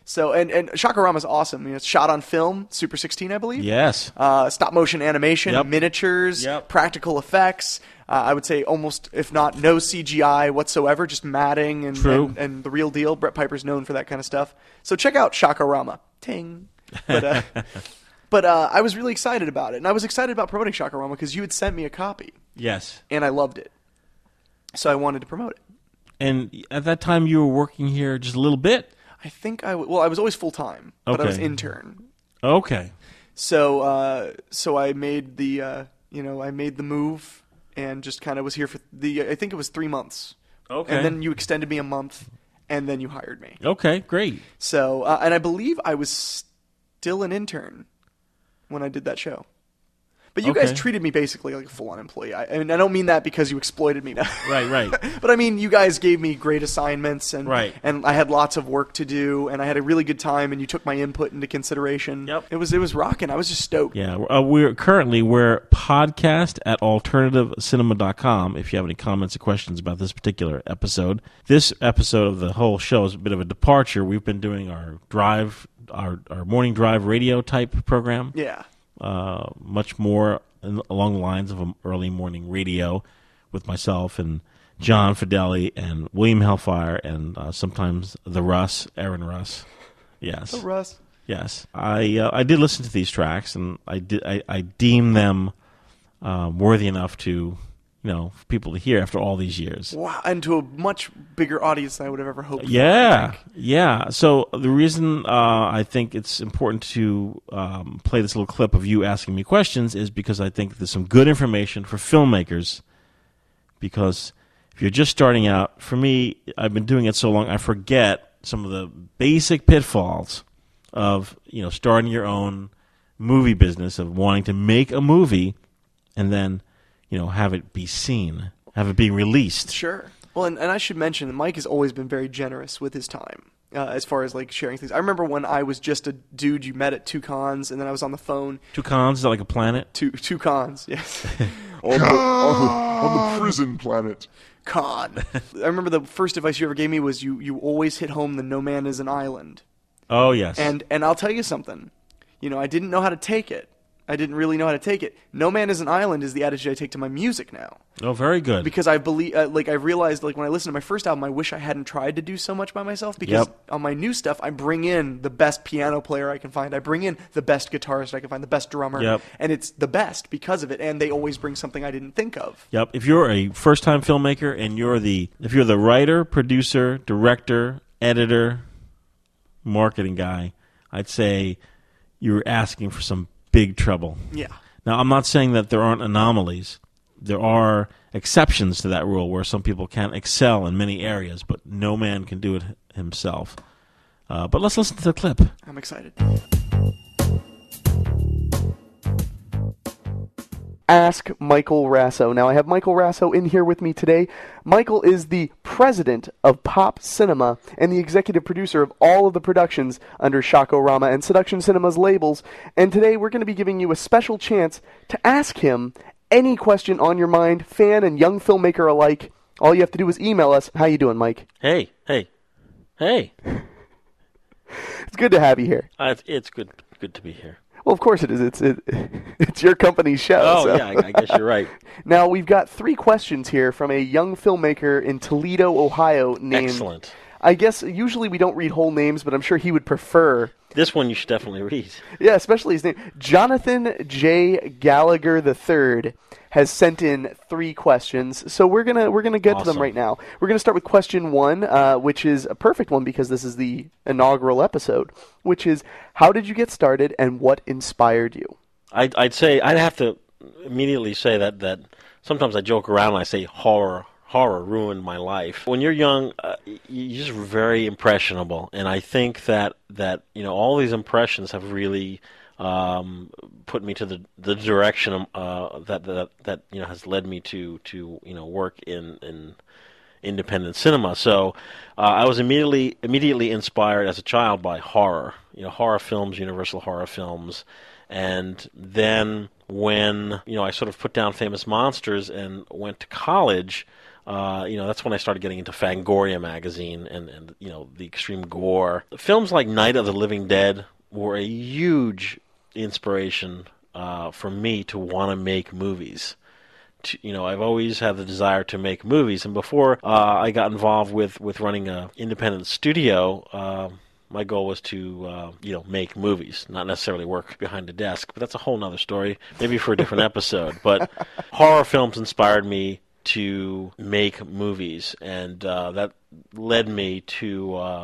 So and and Shakarama's awesome. You know, it's shot on film, Super sixteen, I believe. Yes. Uh, stop motion animation, Yep. miniatures, Yep. practical effects. Uh, I would say almost, if not no C G I whatsoever, just matting and, True. and and the real deal. Brett Piper's known for that kind of stuff. So check out Shakarama. Ting. But uh, but uh, I was really excited about it, and I was excited about promoting Shakarama because you had sent me a copy, Yes. and I loved it. So I wanted to promote it. And at that time, you were working here just a little bit? I think I w- well, I was always full time, but I was Okay. intern. Okay. So uh, so I made the uh, you know I made the move and just kind of was here for the I think it was three months. Okay. And then you extended me a month, and then you hired me. Okay, great. So uh, and I believe I was still an intern when I did that show. But you guys Okay. treated me basically like a full-on employee. I, I mean, I don't mean that because you exploited me. Right, right. But I mean, you guys gave me great assignments, and Right. and I had lots of work to do, and I had a really good time, and you took my input into consideration. Yep. It was it was rocking. I was just stoked. Yeah, uh, we're currently we're podcast at alternative cinema dot com. If you have any comments or questions about this particular episode, this episode of the whole show is a bit of a departure. We've been doing our drive, our our morning drive radio type program. Yeah. Uh, much more in, along the lines of an early morning radio with myself and John Fideli and William Hellfire and uh, sometimes the Russ, Aaron Russ. Yes. Oh, Russ. Yes, I uh, I did listen to these tracks, and I did I, I deem them um, worthy enough to, you know, for people to hear after all these years. Wow, and to a much bigger audience than I would have ever hoped. for, I Yeah, think. yeah. So the reason uh, I think it's important to um, play this little clip of you asking me questions is because I think there's some good information for filmmakers. Because if you're just starting out, for me, I've been doing it so long, I forget some of the basic pitfalls of, you know, starting your own movie business, of wanting to make a movie and then, you know, have it be seen, have it be released. Sure. Well, and, and I should mention that Mike has always been very generous with his time uh, as far as like sharing things. I remember when I was just a dude you met at two cons, and then I was on the phone. Two cons, is that like a planet? Two two cons, yes. on, the, on, the, on the prison planet. Con. I remember the first advice you ever gave me was you, you always hit home the no man is an island. Oh, yes. And and I'll tell you something. You know, I didn't know how to take it. I didn't really know how to take it. No man is an island is the attitude I take to my music now. Oh, very good. Because I believe, uh, like I realized, like when I listened to my first album, I wish I hadn't tried to do so much by myself. Because Yep. on my new stuff, I bring in the best piano player I can find. I bring in the best guitarist I can find, the best drummer, Yep. and it's the best because of it. And they always bring something I didn't think of. Yep. If you're a first-time filmmaker and you're the if you're the writer, producer, director, editor, marketing guy, I'd say you're asking for some big trouble. Yeah. Now, I'm not saying that there aren't anomalies. There are exceptions to that rule where some people can excel in many areas, but no man can do it himself. Uh, but let's listen to the clip. I'm excited. Ask Michael Rasso. Now, I have Michael Rasso in here with me today. Michael is the president of Pop Cinema and the executive producer of all of the productions under Shakorama and Seduction Cinema's labels. And today we're going to be giving you a special chance to ask him any question on your mind, fan and young filmmaker alike. All you have to do is email us. How you doing, Mike? Hey, hey, hey. It's good to have you here. Uh, it's, it's good good to be here. Well, of course it is. It's it, it's your company's show. Oh, so. yeah, I, I guess you're right. Now, we've got three questions here from a young filmmaker in Toledo, Ohio named... Excellent. I guess usually we don't read whole names, but I'm sure he would prefer... This one you should definitely read. Yeah, especially his name. Jonathan J. Gallagher the third has sent in three questions, so we're gonna we're gonna get to them Awesome. right now. We're gonna start with question one, uh, which is a perfect one because this is the inaugural episode, which is how did you get started and what inspired you? I'd, I'd say I'd have to immediately say that that sometimes I joke around and I say horror. Horror ruined my life. When you're young, uh, you're just very impressionable, and I think that that you know all these impressions have really um, put me to the the direction uh, that that that you know has led me to to you know work in in independent cinema. So uh, I was immediately immediately inspired as a child by horror, you know, horror films, Universal horror films, and then when you know I sort of put down Famous Monsters and went to college. Uh, you know, that's when I started getting into Fangoria magazine and, and you know, the extreme gore. Films like Night of the Living Dead were a huge inspiration uh, for me to want to make movies. To, you know, I've always had the desire to make movies, and before uh, I got involved with, with running an independent studio, uh, my goal was to, uh, you know, make movies, not necessarily work behind a desk. But that's a whole nother story, maybe for a different episode. But horror films inspired me to make movies, and uh, that led me to uh,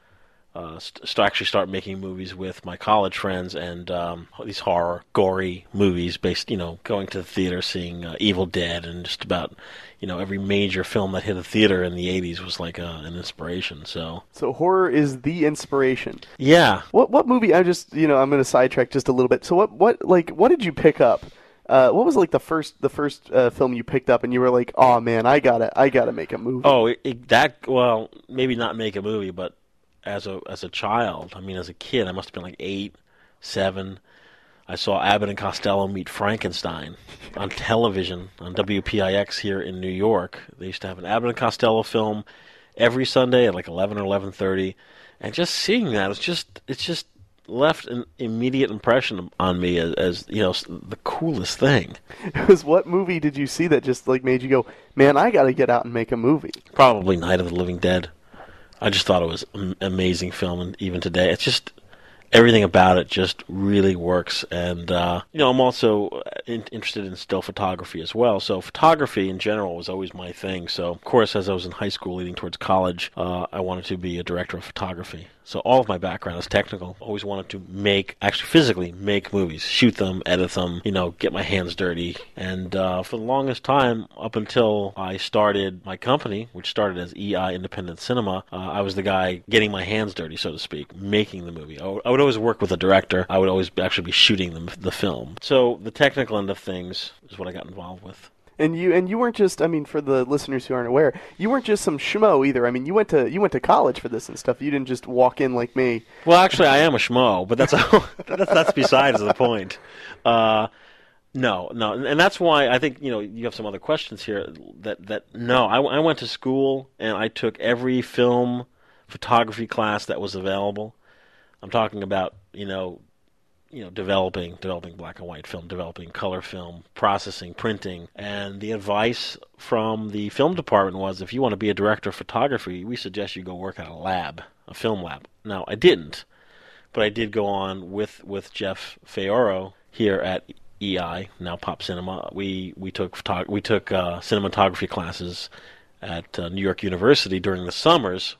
uh, st- actually start making movies with my college friends, and um, these horror, gory movies based, you know, going to the theater, seeing uh, Evil Dead, and just about, you know, every major film that hit a theater in the eighties was like a, an inspiration. So, so horror is the inspiration. Yeah. What what movie? I just, you know, I'm going to sidetrack just a little bit. So what what like what did you pick up? Uh, what was like the first the first uh, film you picked up and you were like, oh man, I gotta I gotta make a movie? Oh, it, it, that well, maybe not make a movie, but as a as a child, I mean, as a kid, I must have been like eight, seven. I saw Abbott and Costello Meet Frankenstein on television on W P I X here in New York. They used to have an Abbott and Costello film every Sunday at like eleven or eleven thirty, and just seeing that, it's just it's just left an immediate impression on me as, as you know, the coolest thing. It was, what movie did you see that just like made you go, man, I got to get out and make a movie? Probably Night of the Living Dead. I just thought it was an amazing film, and even today, it's just everything about it just really works. And uh, you know, I'm also in, interested in still photography as well. So photography in general was always my thing. So of course, as I was in high school leading towards college, uh, I wanted to be a director of photography. So all of my background is technical. Always wanted to make, actually physically make movies, shoot them, edit them, you know, get my hands dirty. And uh, for the longest time, up until I started my company, which started as E I Independent Cinema, uh, I was the guy getting my hands dirty, so to speak, making the movie. I, w- I would always work with a director. I would always actually be shooting the, the film. So the technical end of things is what I got involved with. And you and you weren't just, I mean, for the listeners who aren't aware, you weren't just some schmo either. I mean, you went to you went to college for this and stuff. You didn't just walk in like me. Well, actually, I am a schmo, but that's that's, that's besides the point. Uh, no, no, and that's why I think, you know, you have some other questions here. That that no, I, I went to school and I took every film photography class that was available. I'm talking about, you know. you know, developing, developing black and white film, developing color film, processing, printing. And the advice from the film department was, if you want to be a director of photography, we suggest you go work at a lab, a film lab. Now, I didn't, but I did go on with, with Jeff Fayoro here at E I, now Pop Cinema. We we took photog- we took uh, cinematography classes at uh, New York University during the summers.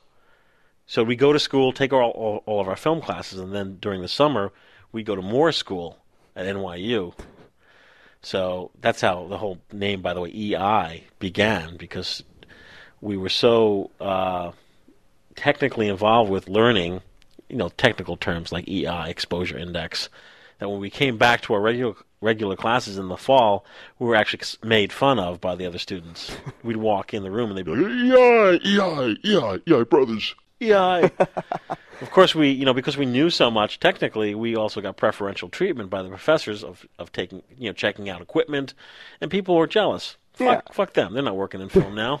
So we go to school, take all, all, all of our film classes, and then during the summer, we go to more school at N Y U. So that's how the whole name, by the way, E I, began, because we were so uh, technically involved with learning, you know, technical terms like E I, exposure index, that when we came back to our regular regular classes in the fall, we were actually made fun of by the other students. We'd walk in the room and they'd be like, E I, E I, E I, E I, brothers. E I. Of course, we, you know, because we knew so much technically, we also got preferential treatment by the professors of, of taking, you know, checking out equipment, and people were jealous. Yeah. Fuck, fuck them. They're not working in film now.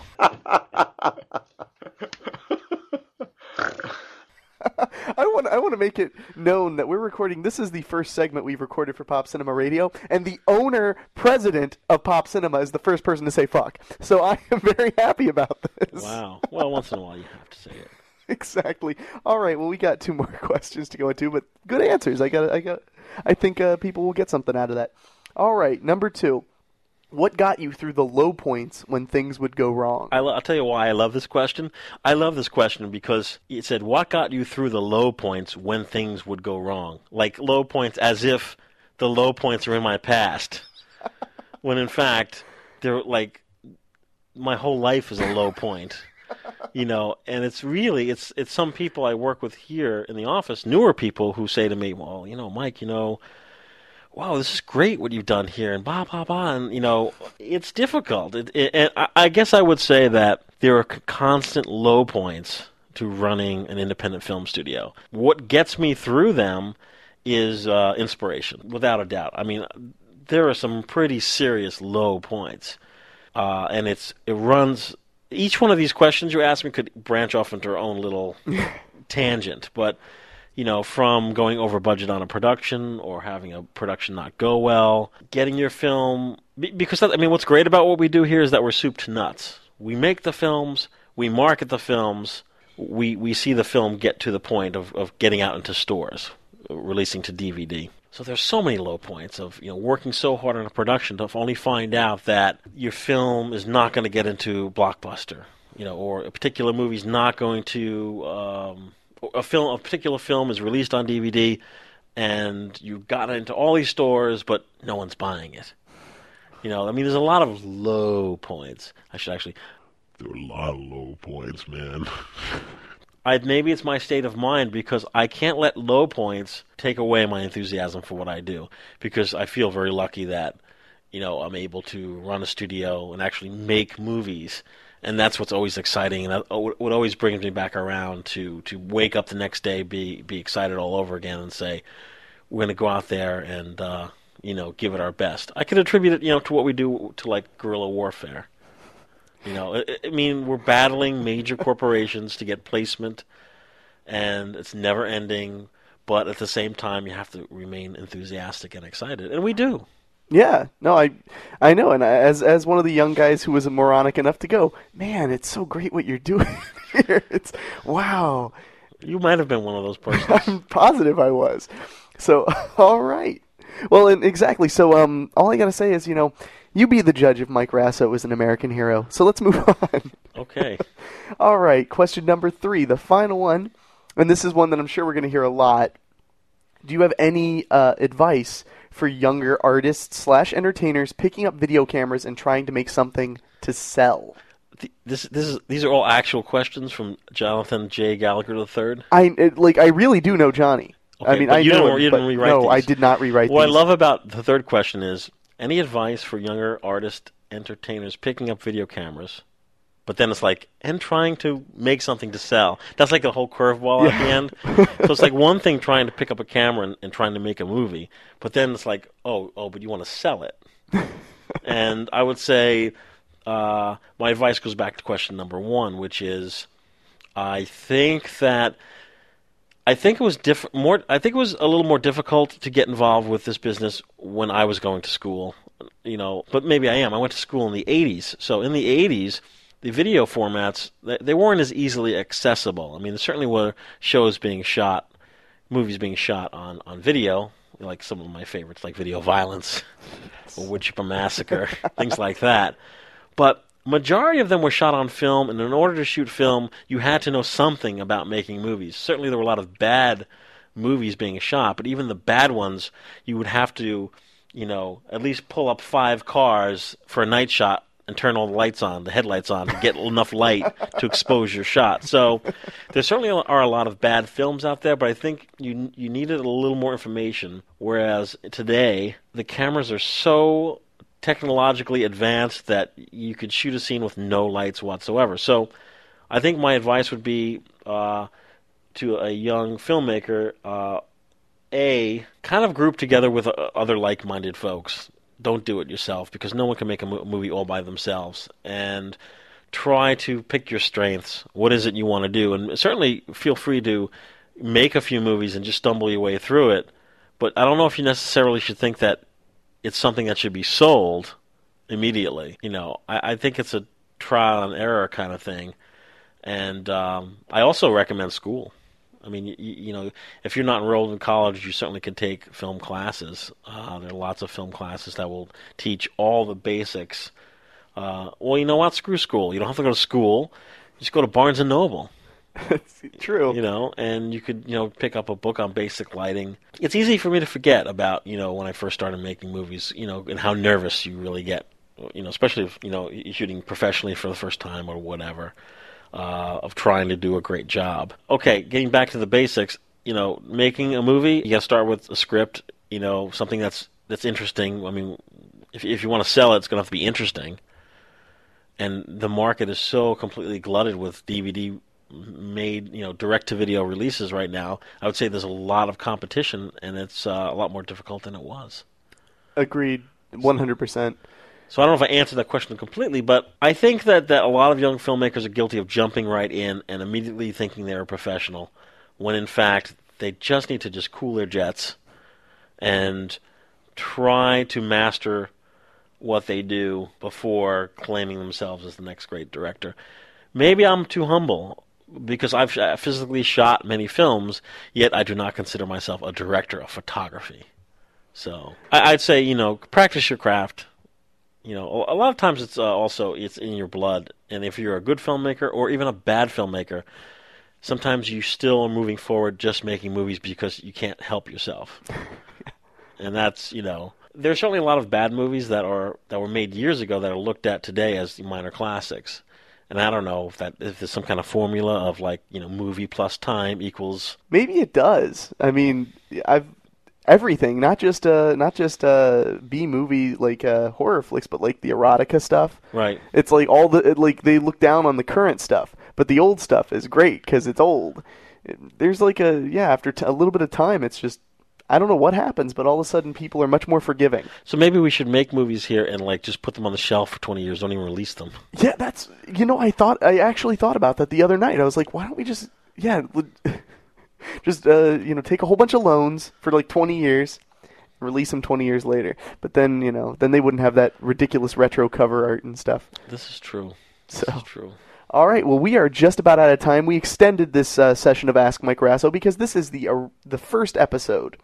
I want I want to make it known that we're recording. This is the first segment we've recorded for Pop Cinema Radio, and the owner, president of Pop Cinema, is the first person to say fuck. So I am very happy about this. Wow. Well, once in a while you have to say it. Exactly. All right. Well, we got two more questions to go into, but good answers. I got. I got. I think uh, people will get something out of that. All right. Number two. What got you through the low points when things would go wrong? I lo- I'll tell you why I love this question. I love this question because it said, what got you through the low points when things would go wrong? Like low points as if the low points are in my past. When in fact, they're like, my whole life is a low point. You know, and it's really, it's it's some people I work with here in the office, newer people who say to me, well, you know, Mike, you know, wow, this is great what you've done here, and blah, blah, blah, and, you know, it's difficult. It, it, and I, I guess I would say that there are constant low points to running an independent film studio. What gets me through them is uh, inspiration, without a doubt. I mean, there are some pretty serious low points, uh, and it's it runs each one of these questions you asked me could branch off into our own little tangent, but you know, from going over budget on a production or having a production not go well, getting your film, because, I mean, what's great about what we do here is that we're soup to nuts. We make the films, we market the films, we, we see the film get to the point of, of getting out into stores, releasing to D V D. So there's so many low points of, you know, working so hard on a production to only find out that your film is not going to get into Blockbuster, you know, or a particular movie's not going to... Um, A film, a particular film is released on D V D, and you got it into all these stores, but no one's buying it. You know, I mean, there's a lot of low points. I should actually. There are a lot of low points, man. I maybe it's my state of mind because I can't let low points take away my enthusiasm for what I do. Because I feel very lucky that, you know, I'm able to run a studio and actually make movies. And that's what's always exciting, and that, what always brings me back around to, to wake up the next day, be be excited all over again, and say, we're going to go out there and uh, you know, give it our best. I can attribute it, you know, to what we do to like guerrilla warfare. You know, I, I mean, we're battling major corporations to get placement, and it's never ending. But at the same time, you have to remain enthusiastic and excited, and we do. Yeah, no, I, I know, and I, as as one of the young guys who was moronic enough to go, man, it's so great what you're doing here. It's wow. You might have been one of those persons. I'm positive I was. So, all right. Well, and exactly. So, um, all I gotta say is, you know, you be the judge if Mike Rasso is an American hero. So let's move on. Okay. All right. Question number three, the final one, and this is one that I'm sure we're gonna hear a lot. Do you have any uh, advice for younger artists slash entertainers picking up video cameras and trying to make something to sell? This, this is, these are all actual questions from Jonathan J. Gallagher the third? I it, like. I really do know Johnny. Okay, I mean, but I you know didn't, him, you didn't but rewrite no, these. I did not rewrite what these. What I love about the third question is, any advice for younger artist entertainers picking up video cameras? But then it's like, and trying to make something to sell. That's like a whole curveball Yeah. at the end. So it's like one thing trying to pick up a camera and, and trying to make a movie, but then it's like, oh, oh, but you want to sell it. And I would say uh, my advice goes back to question number one, which is, I think that I think it was diff- more. I think it was a little more difficult to get involved with this business when I was going to school. You know, but maybe I am. I went to school in the eighties, so in the eighties. The video formats, they weren't as easily accessible. I mean, there certainly were shows being shot, movies being shot on, on video, like some of my favorites, like Video Violence, or Wood Chipper Massacre, things like that. But majority of them were shot on film, and in order to shoot film, you had to know something about making movies. Certainly there were a lot of bad movies being shot, but even the bad ones, you would have to, you know, at least pull up five cars for a night shot and turn all the lights on, the headlights on, to get enough light to expose your shot. So there certainly are a lot of bad films out there, but I think you you needed a little more information, whereas today the cameras are so technologically advanced that you could shoot a scene with no lights whatsoever. So I think my advice would be uh, to a young filmmaker, uh, A, kind of group together with uh, other like-minded folks. Don't do it yourself, because no one can make a mo- movie all by themselves. And try to pick your strengths. What is it you want to do? And certainly feel free to make a few movies and just stumble your way through it. But I don't know if you necessarily should think that it's something that should be sold immediately. You know, I, I think it's a trial and error kind of thing. And um, I also recommend school. I mean, you, you know, if you're not enrolled in college, you certainly can take film classes. Uh, there are lots of film classes that will teach all the basics. Uh, well, you know what? Screw school. You don't have to go to school. You just go to Barnes and Noble. That's true. You know, and you could, you know, pick up a book on basic lighting. It's easy for me to forget about, you know, when I first started making movies, you know, and how nervous you really get, you know, especially if, you know, you're shooting professionally for the first time or whatever. Uh, of trying to do a great job. Okay, getting back to the basics, you know, making a movie, you got to start with a script, you know, something that's that's interesting. I mean, if if you want to sell it, it's going to have to be interesting. And the market is so completely glutted with D V D made, you know, direct-to-video releases right now. I would say there's a lot of competition, and it's uh, a lot more difficult than it was. Agreed, one hundred percent. So I don't know if I answered that question completely, but I think that, that a lot of young filmmakers are guilty of jumping right in and immediately thinking they're a professional, when in fact they just need to just cool their jets and try to master what they do before claiming themselves as the next great director. Maybe I'm too humble because I've physically shot many films, yet I do not consider myself a director of photography. So I'd say, you know, practice your craft. You know, a lot of times it's uh, also it's in your blood, and if you're a good filmmaker or even a bad filmmaker, sometimes you still are moving forward just making movies because you can't help yourself. And that's, you know, there's certainly a lot of bad movies that are that were made years ago that are looked at today as minor classics. And I don't know if that if there's some kind of formula of like, you know, movie plus time equals. Maybe it does. I mean, I've everything, not just uh, not just uh, B movie like uh, horror flicks, but like the erotica stuff. Right. It's like all the it, like they look down on the current stuff, but the old stuff is great because it's old. It, there's like a yeah, after t- a little bit of time, it's just. I don't know what happens, but all of a sudden people are much more forgiving. So maybe we should make movies here and like just put them on the shelf for twenty years, don't even release them. Yeah, that's, you know, I thought, I actually thought about that the other night. I was like, why don't we just, yeah, just, uh, you know, take a whole bunch of loans for like twenty years, release them twenty years later. But then, you know, then they wouldn't have that ridiculous retro cover art and stuff. This is true. This so. is true. All right, well, we are just about out of time. We extended this uh, session of Ask Mike Rasso because this is the uh, the first episode.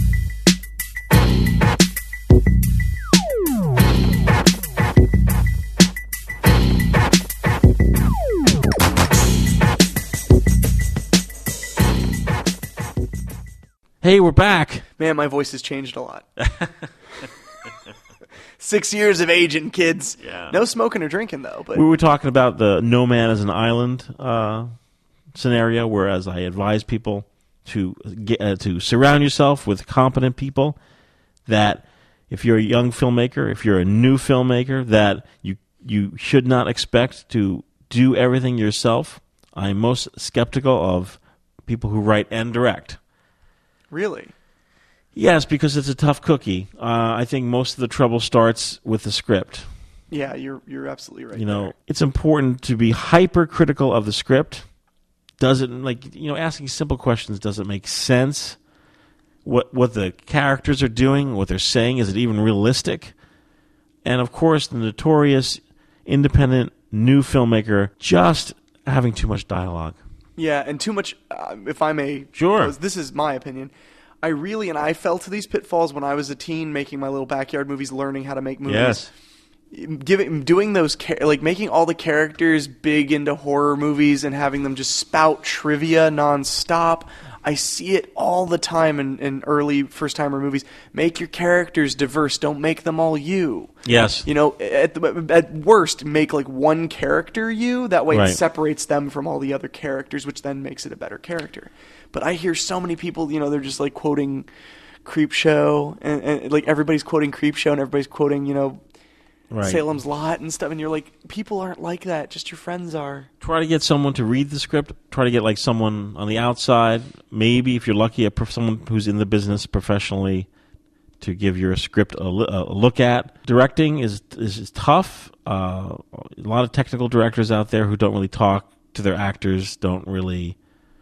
Hey, we're back. Man, my voice has changed a lot. Six years of aging, kids. Yeah. No smoking or drinking, though. But we were talking about the no man as an island uh, scenario, whereas I advise people to get, uh, to surround yourself with competent people. That if you're a young filmmaker, if you're a new filmmaker, that you you should not expect to do everything yourself. I'm most skeptical of people who write and direct. Really? Yes, because it's a tough cookie. Uh, I think most of the trouble starts with the script. Yeah, you're you're absolutely right. You know, there. It's important to be hypercritical of the script. Does it, like, you know, asking simple questions, does it make sense? What what the characters are doing, what they're saying, is it even realistic? And of course, the notorious independent new filmmaker just having too much dialogue. Yeah, and too much. Uh, if I may, sure. This is my opinion. I really, and I fell to these pitfalls when I was a teen making my little backyard movies, learning how to make movies. Yes. Giving, doing those, like making all the characters big into horror movies and having them just spout trivia nonstop. I see it all the time in, in early first-timer movies. Make your characters diverse. Don't make them all you. Yes. You know, at, the, at worst, make like one character you. That way right. it separates them from all the other characters, which then makes it a better character. But I hear so many people, you know, they're just like quoting Creepshow, and, and like everybody's quoting Creepshow, and everybody's quoting, you know, right. Salem's Lot and stuff, and you're like, people aren't like that, just your friends are. Try to get someone to read the script. Try to get like someone on the outside, maybe if you're lucky, a prof- someone who's in the business professionally, to give your script a, li- a look at. Directing is is, is tough. Uh, a lot of technical directors out there who don't really talk to their actors, don't really.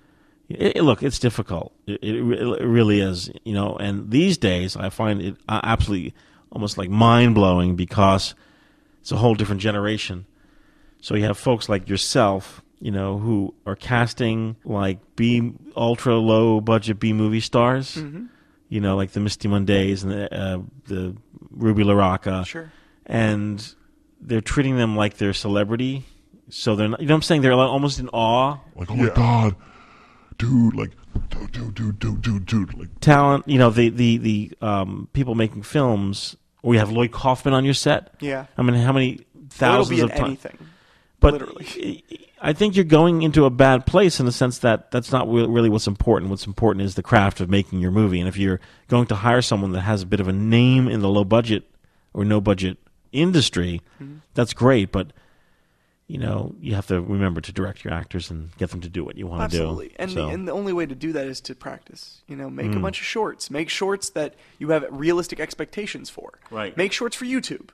It, it, look, it's difficult. It, it, it really is, you know. And these days, I find it absolutely almost like mind-blowing because it's a whole different generation. So you have folks like yourself, you know, who are casting like B, ultra low budget B movie stars, mm-hmm. you know, like the Misty Mondays and the, uh, the Ruby LaRocca. Sure. And they're treating them like they're celebrity. So they're not, you know what I'm saying? They're like almost in awe. Like, oh my yeah. God, dude, like, dude, dude, dude, dude, dude, dude. Like, talent, you know, the, the, the um, people making films. Or you have Lloyd Kaufman on your set. Yeah. I mean, how many thousands It'll be of times? anything. But literally. I think you're going into a bad place in the sense that that's not really what's important. What's important is the craft of making your movie. And if you're going to hire someone that has a bit of a name in the low budget or no budget industry, mm-hmm. that's great. But you know, you have to remember to direct your actors and get them to do what you want to do. Absolutely. And, so. the, and the only way to do that is to practice. You know, make mm. a bunch of shorts. Make shorts that you have realistic expectations for. Right. Make shorts for YouTube.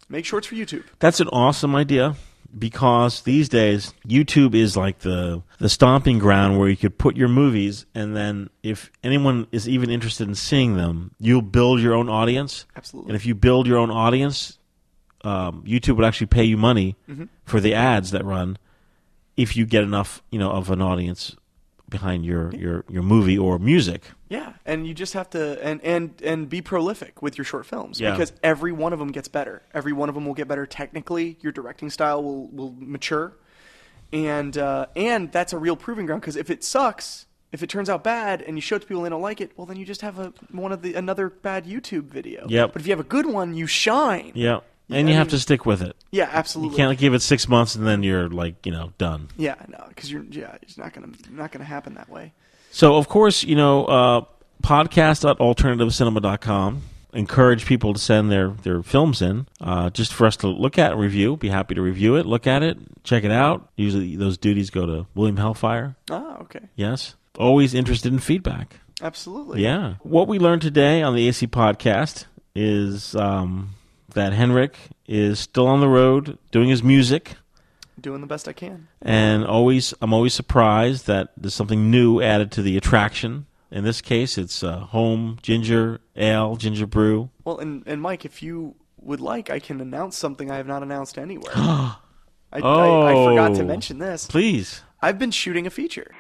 Make shorts for YouTube. That's an awesome idea, because these days YouTube is like the the stomping ground where you could put your movies, and then if anyone is even interested in seeing them, you'll build your own audience. Absolutely. And if you build your own audience, um, YouTube would actually pay you money mm-hmm. for the ads that run if you get enough, you know, of an audience behind your, your, your movie or music. Yeah, and you just have to and, and, and be prolific with your short films Yeah. because every one of them gets better. Every one of them will get better technically. Your directing style will, will mature, and uh, and that's a real proving ground. Because if it sucks, if it turns out bad, and you show it to people and they don't like it, well, then you just have a one of the another bad YouTube video. Yep. But if you have a good one, you shine. Yeah. And I you have mean- to stick with it. Yeah, absolutely. You can't give it six months and then you're like, you know, done. Yeah, no, because you're yeah, it's not gonna not gonna happen that way. So, of course, you know, uh, podcast dot alternative cinema dot com. Encourage people to send their, their films in uh, just for us to look at and review. Be happy to review it, look at it, check it out. Usually those duties go to William Hellfire. Oh, okay. Yes. Always interested in feedback. Absolutely. Yeah. What we learned today on the A C Podcast is um, that Henrik is still on the road doing his music. Doing the best I can. And always, I'm always surprised that there's something new added to the attraction. In this case, it's uh, home ginger ale, ginger brew. Well, and, and Mike, if you would like, I can announce something I have not announced anywhere. I, oh, I, I forgot to mention this. Please. I've been shooting a feature.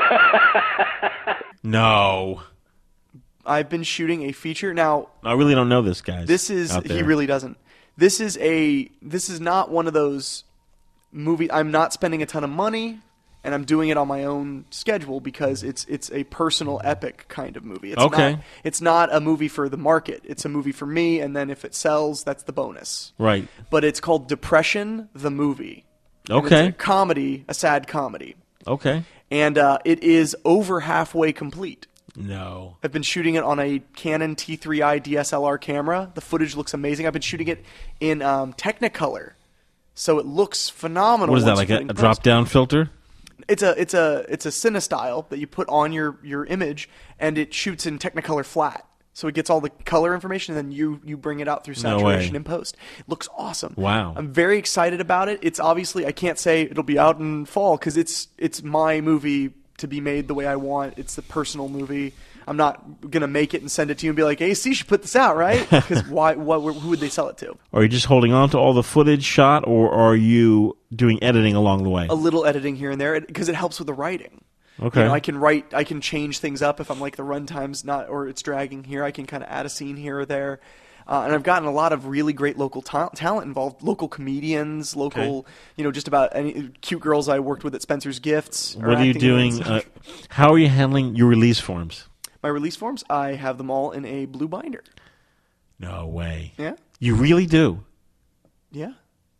No. I've been shooting a feature. Now, I really don't know this guy. This is, out there. he really doesn't. This is a, this is not one of those movies, I'm not spending a ton of money. And I'm doing it on my own schedule because it's it's a personal epic kind of movie. It's Okay. Not, it's not a movie for the market. It's a movie for me, and then if it sells, that's the bonus. Right. But it's called Depression, the movie. And Okay. it's a comedy, a sad comedy. Okay. And uh, it is over halfway complete. No. I've been shooting it on a Canon T three i D S L R camera. The footage looks amazing. I've been shooting it in um, Technicolor. So it looks phenomenal. What is that, once like you a, put it in a post. drop-down filter? It's a it's a it's a CineStyle that you put on your, your image, and it shoots in Technicolor flat. So it gets all the color information, and then you, you bring it out through No saturation way. in post. It looks awesome. Wow. I'm very excited about it. It's obviously, I can't say it'll be out in fall because it's it's my movie to be made the way I want. It's the personal movie. I'm not going to make it and send it to you and be like, A C should put this out, right? Because why? What, who would they sell it to? Are you just holding on to all the footage shot, or are you doing editing along the way? A little editing here and there because it helps with the writing. Okay. You know, I can write, I can change things up if I'm like the runtime's not, or it's dragging here. I can kind of add a scene here or there. Uh, and I've gotten a lot of really great local ta- talent involved, local comedians, local, Okay. you know, just about any cute girls I worked with at Spencer's Gifts. What are you doing? Uh, how are you handling your release forms? My release forms, I have them all in a blue binder. No way. Yeah. You really do. Yeah.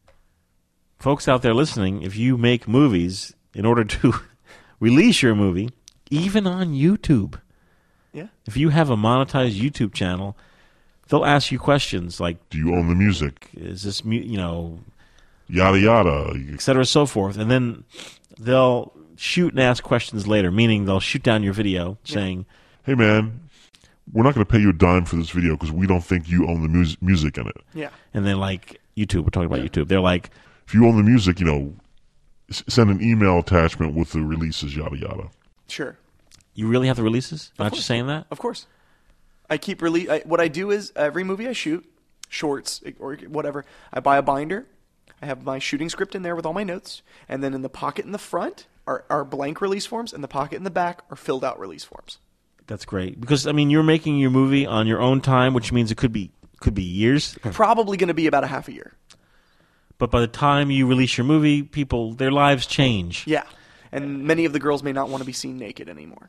Folks out there listening, if you make movies in order to release your movie, even on YouTube, Yeah. if you have a monetized YouTube channel, they'll ask you questions like, Do you own the music? is this, mu- you know, Yada yada. et cetera, so forth. And then they'll shoot and ask questions later, meaning they'll shoot down your video saying, Hey man, we're not going to pay you a dime for this video because we don't think you own the mus- music in it. Yeah. and then like YouTube, we're talking about YouTube, they're like, If you own the music, you know, s- send an email attachment with the releases, yada yada. Sure. you really have the releases? Not course. just saying that? Of course. I keep rele- I, what I do is every movie I shoot, shorts or whatever, I buy a binder. I have my shooting script in there with all my notes, and then in the pocket in the front are, are blank release forms, and the pocket in the back are filled out release forms. That's great. Because, I mean, you're making your movie on your own time, which means it could be could be years. Probably going to be about a half a year. But by the time you release your movie, people, their lives change. Yeah. And many of the girls may not want to be seen naked anymore.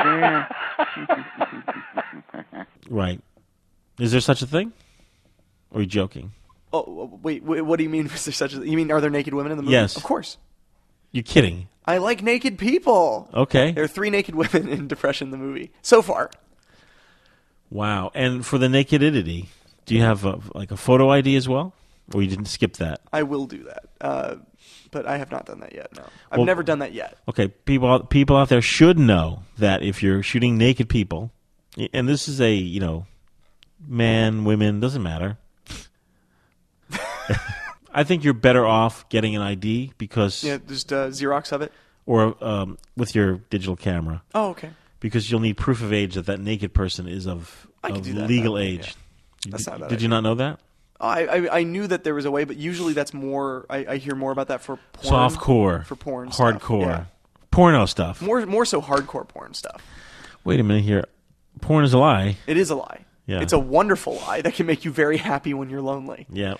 Right. Is there such a thing? Or are you joking? Oh, wait, wait, what do you mean? Is there such a, you mean, are there naked women in the movie? Yes. Of course. You're kidding. I like naked people. Okay. There are three naked women in Depression, the movie, so far. Wow. And for the nakedity, do you have a, like a photo I D as well? Or you didn't skip that? I will do that. Uh, but I have not done that yet, no. I've Well- never done that yet. Okay, people people out there should know that if you're shooting naked people, and this is a, you know, man, women, doesn't matter. I think you're better off getting an I D because Yeah, just uh, Xerox of it. or um, with your digital camera. Oh, okay. Because you'll need proof of age that that naked person is of, I can of do that legal now, age. yeah. That's did not bad did idea. you not know that? I, I I knew that there was a way, but usually that's more. I, I hear more about that for porn. Softcore, for porn, stuff. hardcore, Yeah. porno stuff. More more so hardcore porn stuff. Wait a minute here. Porn is a lie. It is a lie. Yeah. It's a wonderful lie that can make you very happy when you're lonely. Yeah.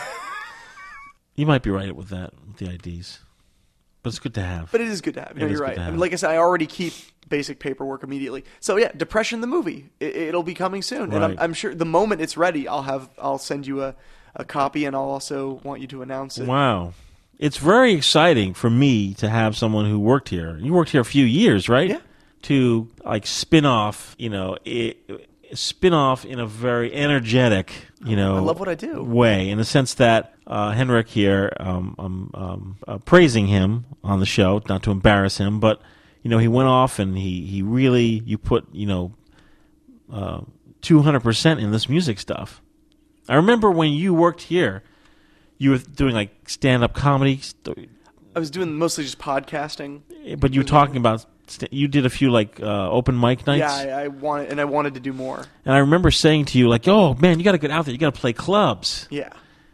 You might be right with that, with the I Ds. But it's good to have. But it is good to have. It No, is you're good right. to I have. mean, like I said, I already keep basic paperwork immediately. So yeah, Depression the movie. It, it'll be coming soon, and I'm, Right. I'm sure the moment it's ready, I'll have I'll send you a, a copy, and I'll also want you to announce it. Wow. It's very exciting for me to have someone who worked here. You worked here a few years, right? Yeah. To like spin off, you know, it, spin off in a very energetic, you know, I love what I do. way, in the sense that uh, Henrik here, um, I'm um, uh, praising him on the show, not to embarrass him, but you know, he went off and he, he really, you put, you know, uh, two hundred percent in this music stuff. I remember when you worked here, you were doing like stand-up comedy, st- I was doing mostly just podcasting. but you were talking about, st- you did a few like uh, open mic nights. Yeah, I, I wanted, and I wanted to do more. And I remember saying to you, like, oh, man, you got to get out there. You got to play clubs. Yeah.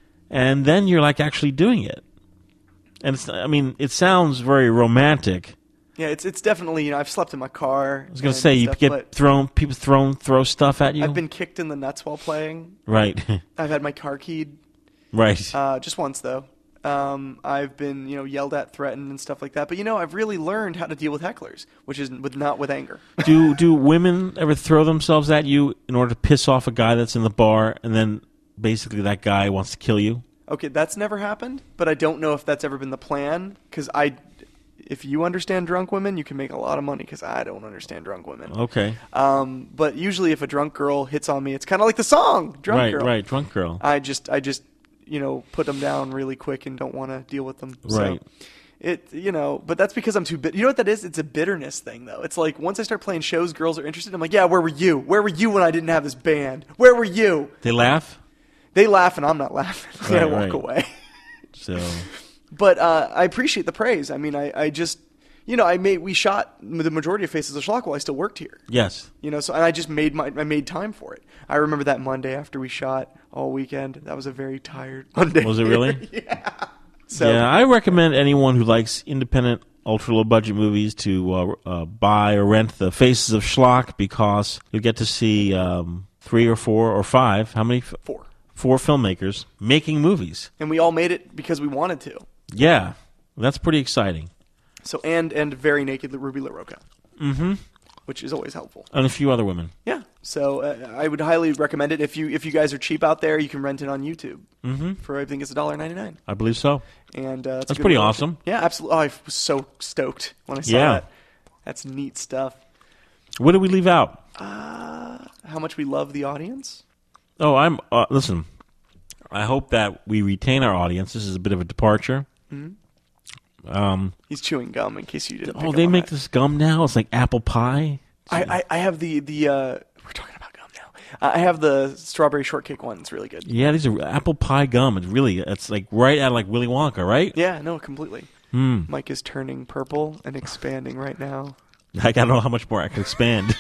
And then you're, like, actually doing it. And, it's, I mean, it sounds very romantic. Yeah, it's it's definitely, you know, I've slept in my car. I was going to say, you get thrown, people thrown, throw stuff at you. I've been kicked in the nuts while playing. Right. I've had my car keyed. Right. Uh, just once, though. Um, I've been, you know, yelled at, threatened, and stuff like that. But, you know, I've really learned how to deal with hecklers, which is with not with anger. do do women ever throw themselves at you in order to piss off a guy that's in the bar, and then basically that guy wants to kill you? Okay, that's never happened, but I don't know if that's ever been the plan, because I, if you understand drunk women, you can make a lot of money, because I don't understand drunk women. Okay. Um, but usually if a drunk girl hits on me, it's kind of like the song, Drunk right, Girl. right, drunk girl. I just, I just, you know, put them down really quick and don't want to deal with them. Right. So it, you know, but that's because I'm too bit. You know what that is? It's a bitterness thing, though. It's like once I start playing shows, girls are interested. I'm like, yeah, where were you? Where were you when I didn't have this band? Where were you? They laugh? They laugh and I'm not laughing. Right, I walk right. away. So, But uh, I appreciate the praise. I mean, I, I just, you know, I made we shot the majority of Faces of Schlock while I still worked here. yes. You know, so and I just made my I made time for it. I remember that Monday after we shot all weekend. That was a very tired Monday. Was it really? yeah. So yeah, I recommend anyone who likes independent, ultra low budget movies to uh, uh, buy or rent the Faces of Schlock, because you'll get to see um, three or four or five. How many? F- four. Four filmmakers making movies. And we all made it because we wanted to. Yeah, that's pretty exciting. So and and very naked Ruby LaRocca. Mm-hmm. Which is always helpful. And a few other women. Yeah. So uh, I would highly recommend it. If you if you guys are cheap out there, you can rent it on YouTube. Mm-hmm. For I think it's a dollar ninety nine. I believe so. And uh, it's a that's good pretty way to watch awesome. it. Yeah, absolutely. Oh, I was so stoked when I saw Yeah. that. That's neat stuff. What did we leave out? Uh, how much we love the audience. Oh, I'm uh, listen. I hope that we retain our audience. This is a bit of a departure. Mm-hmm. Um, He's chewing gum. In case you didn't. oh, pick up they on make that. this gum now. It's like apple pie. I, I, I have the the. Uh, we're talking about gum now. I have the strawberry shortcake one. It's really good. Yeah, these are apple pie gum. It's really, it's like right out of like Willy Wonka, right? Yeah, no, completely. Hmm. Mike is turning purple and expanding right now. I don't know how much more I can expand.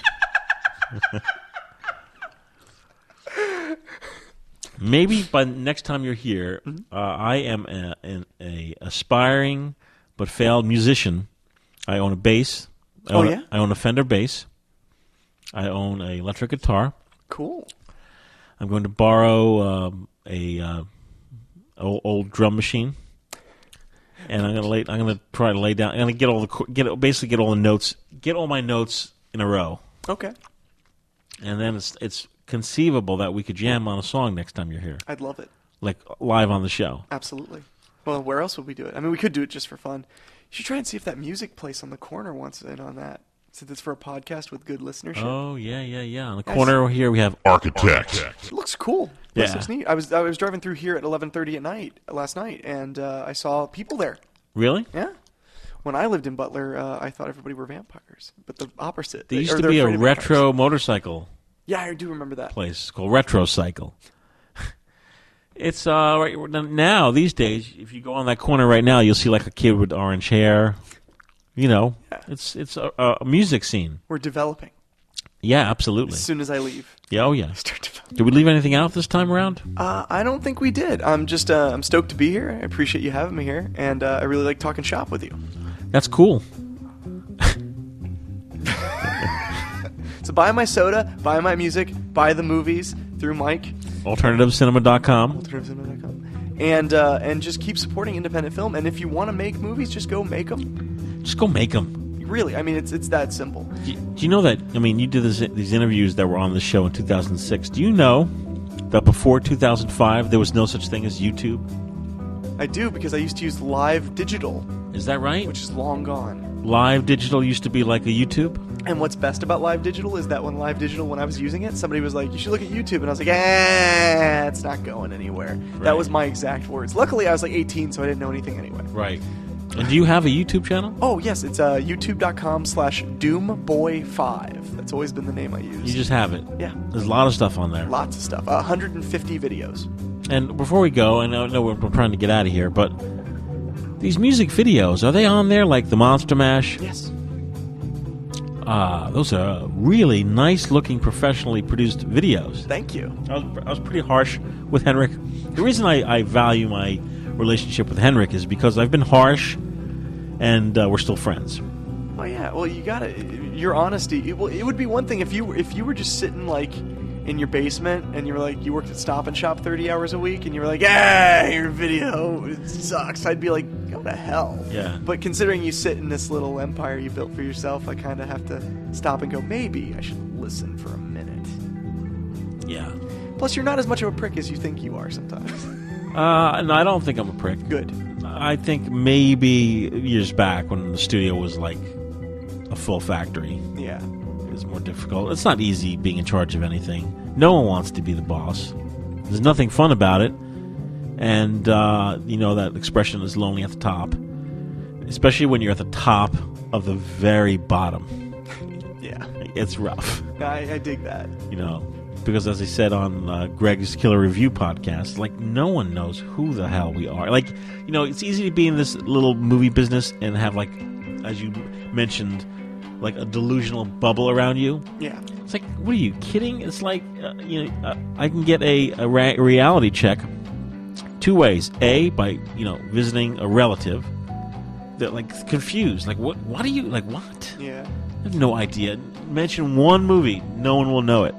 Maybe by next time you're here, uh, I am a, an a aspiring but failed musician. I own a bass. I Oh, own a- yeah? I own a Fender bass. I own an electric guitar. Cool. I'm going to borrow um, a uh, old, old drum machine, and I'm going to lay. I'm going to try to lay down. I'm going to get all the co- get basically get all the notes, get all my notes in a row, Okay. and then it's it's conceivable that we could jam on a song next time you're here, I'd love it. like live on the show. Absolutely. Well, where else would we do it? I mean, we could do it just for fun. You should try and see if that music place on the corner wants in on that. Since it's for a podcast with good listenership. Oh yeah, yeah, yeah. On the Guys, corner here we have Architect. It looks cool. Yeah. This looks neat. I was I was driving through here at eleven thirty at night last night, and uh, I saw people there. Really? Yeah. When I lived in Butler, uh, I thought everybody were vampires, but the opposite. There They- used or to they're be a afraid of vampires. retro motorcycle Yeah, I do remember that. place called Retro Cycle. It's uh right now these days. If you go on that corner right now, you'll see like a kid with orange hair. You know, yeah. it's it's a, a music scene. We're developing. Yeah, absolutely. As soon as I leave. Yeah, oh yeah. Did we leave anything out this time around? Uh, I don't think we did. I'm just uh, I'm stoked to be here. I appreciate you having me here, and uh, I really like talking shop with you. That's cool. So buy my soda, buy my music, buy the movies through Mike. Alternative cinema dot com. Alternative cinema dot com. And uh, and just keep supporting independent film. And if you want to make movies, just go make them. Just go make them. Really, I mean, it's it's that simple. Do you, do you know that? I mean, you did this, these interviews that were on the show in two thousand six. Do you know that before two thousand five there was no such thing as YouTube? I do, because I used to use Live Digital. Is that right? Which is long gone. Live Digital used to be like a YouTube? And what's best about Live Digital is that when Live Digital, when I was using it, somebody was like, you should look at YouTube. And I was like, eh, it's not going anywhere. Right. That was my exact words. Luckily, I was like eighteen, so I didn't know anything anyway. Right. And do you have a YouTube channel? Oh, yes. It's uh, youtube.com slash doomboy5. That's always been the name I use. You just have it? Yeah. There's a lot of stuff on there. Lots of stuff. Uh, one hundred fifty videos. And before we go, I know, I know we're, we're trying to get out of here, but these music videos, are they on there like the Monster Mash? Yes. Uh, those are really nice-looking, professionally produced videos. Thank you. I was, I was pretty harsh with Henrik. The reason I, I value my relationship with Henrik is because I've been harsh, and uh, we're still friends. Oh yeah, well you got it. Your honesty. It, well, it would be one thing if you if you were just sitting like in your basement and you were like you worked at Stop and Shop thirty hours a week and you were like, ah, your video it sucks. I'd be like, go to hell. Yeah. But considering you sit in this little empire you built for yourself, I kind of have to stop and go, maybe I should listen for a minute. Yeah. Plus, you're not as much of a prick as you think you are sometimes. Uh, no, I don't think I'm a prick. Good. I think maybe years back when the studio was like a full factory. Yeah. It was more difficult. It's not easy being in charge of anything. No one wants to be the boss. There's nothing fun about it. And, uh, you know, that expression is lonely at the top. Especially when you're at the top of the very bottom. Yeah. It's rough. I, I dig that. You know. Because as I said on uh, Greg's Killer Review podcast, like, no one knows who the hell we are. Like, you know, it's easy to be in this little movie business and have, like, as you mentioned, like a delusional bubble around you. Yeah. It's like, what are you, kidding? It's like, uh, you know, uh, I can get a, a ra- reality check two ways. A, by, you know, visiting a relative. They're, like, confused. Like, what, what are you, like, what? Yeah. I have no idea. Mention one movie, no one will know it.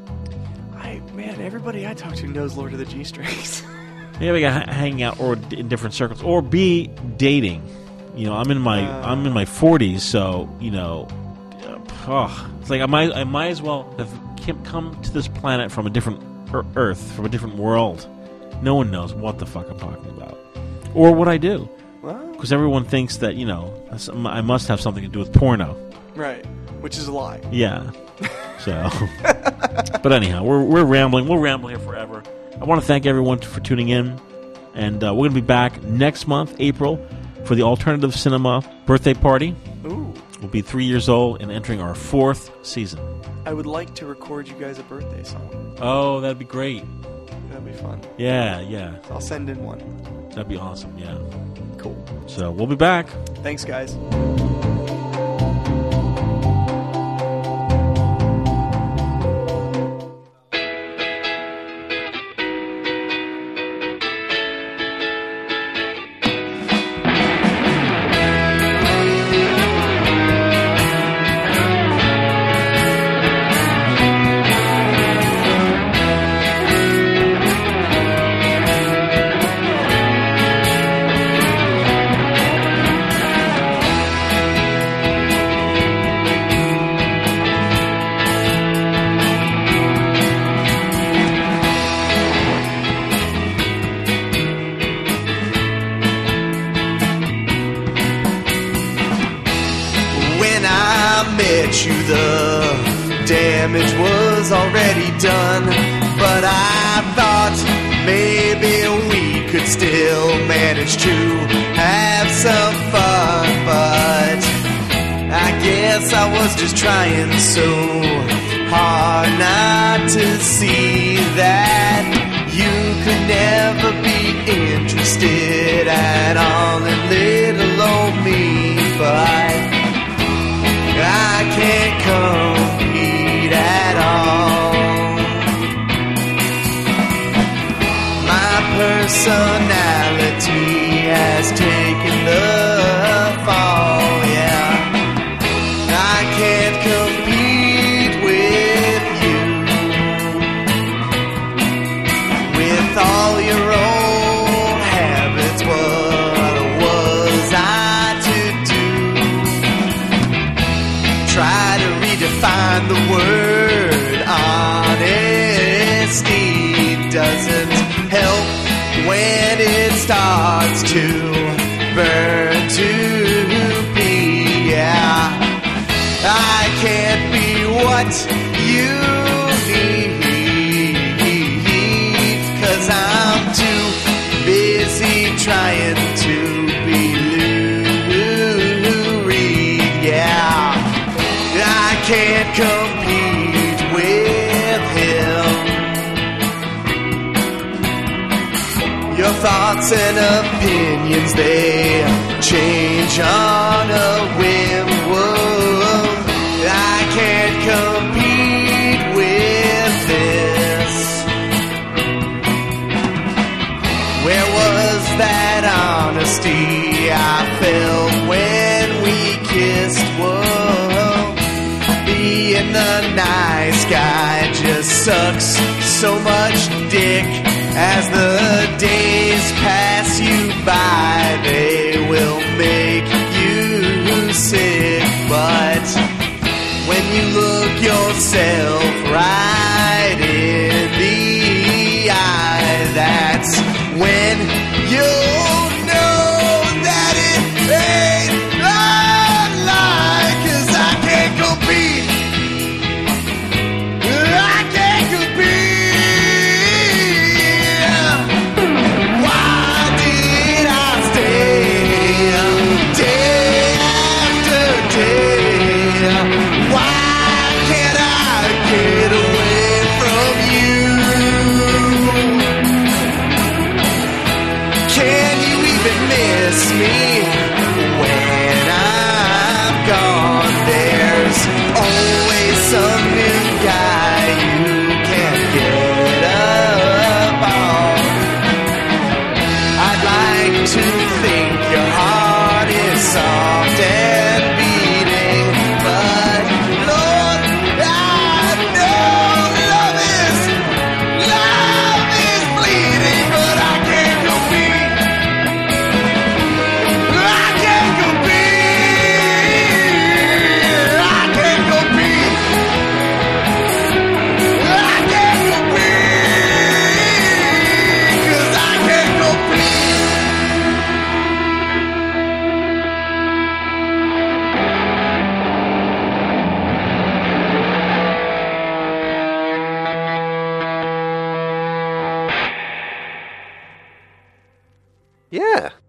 Man, everybody I talk to knows Lord of the G-Strings. Yeah, we got hanging out or in different circles, or B, dating. You know, I'm in my uh, I'm in my forties, so you know, uh, oh, it's like I might I might as well have come to this planet from a different Earth, from a different world. No one knows what the fuck I'm talking about, or what I do, because everyone thinks that you know I must have something to do with porno. Right, which is a lie. Yeah. So, but anyhow, we're we're rambling. We'll ramble here forever. I want to thank everyone for tuning in, and uh, we're going to be back next month, April, for the Alternative Cinema birthday party. Ooh, we'll be three years old and entering our fourth season. I would like to record you guys a birthday song. Oh, that'd be great. That'd be fun. Yeah, yeah. I'll send in one. That'd be awesome. Yeah. Cool. So we'll be back. Thanks, guys. Already done, but I thought maybe we could still manage to have some fun, but I guess I was just trying so hard not to see that You could never be interested at all in little old me, but I can't compete at all. My personality has taken the fall, yeah. I can't compete with you, with all your old habits. What was I to do? Try to redefine the word honesty. Doesn't help when it starts to burn to be, yeah. I can't be what you need, 'cause I'm too busy trying to be Lou Reed, yeah. I can't compete with him. Your thoughts and opinions, they change on a whim. Whoa, I can't compete with this. Where was that honesty I felt when we kissed? Whoa, being the nice guy just sucks so much dick. As the days pass you by, they will make you sick. But when you look yourself right in the eye, that's when you'll know that it ain't a lie. 'Cause I can't compete, I can't compete. Me when I'm gone, there's always some new guy you can get up on. I'd like to think your heart is soft and beating, but Lord, I know love is, love is bleeding, but I can't compete. Yeah.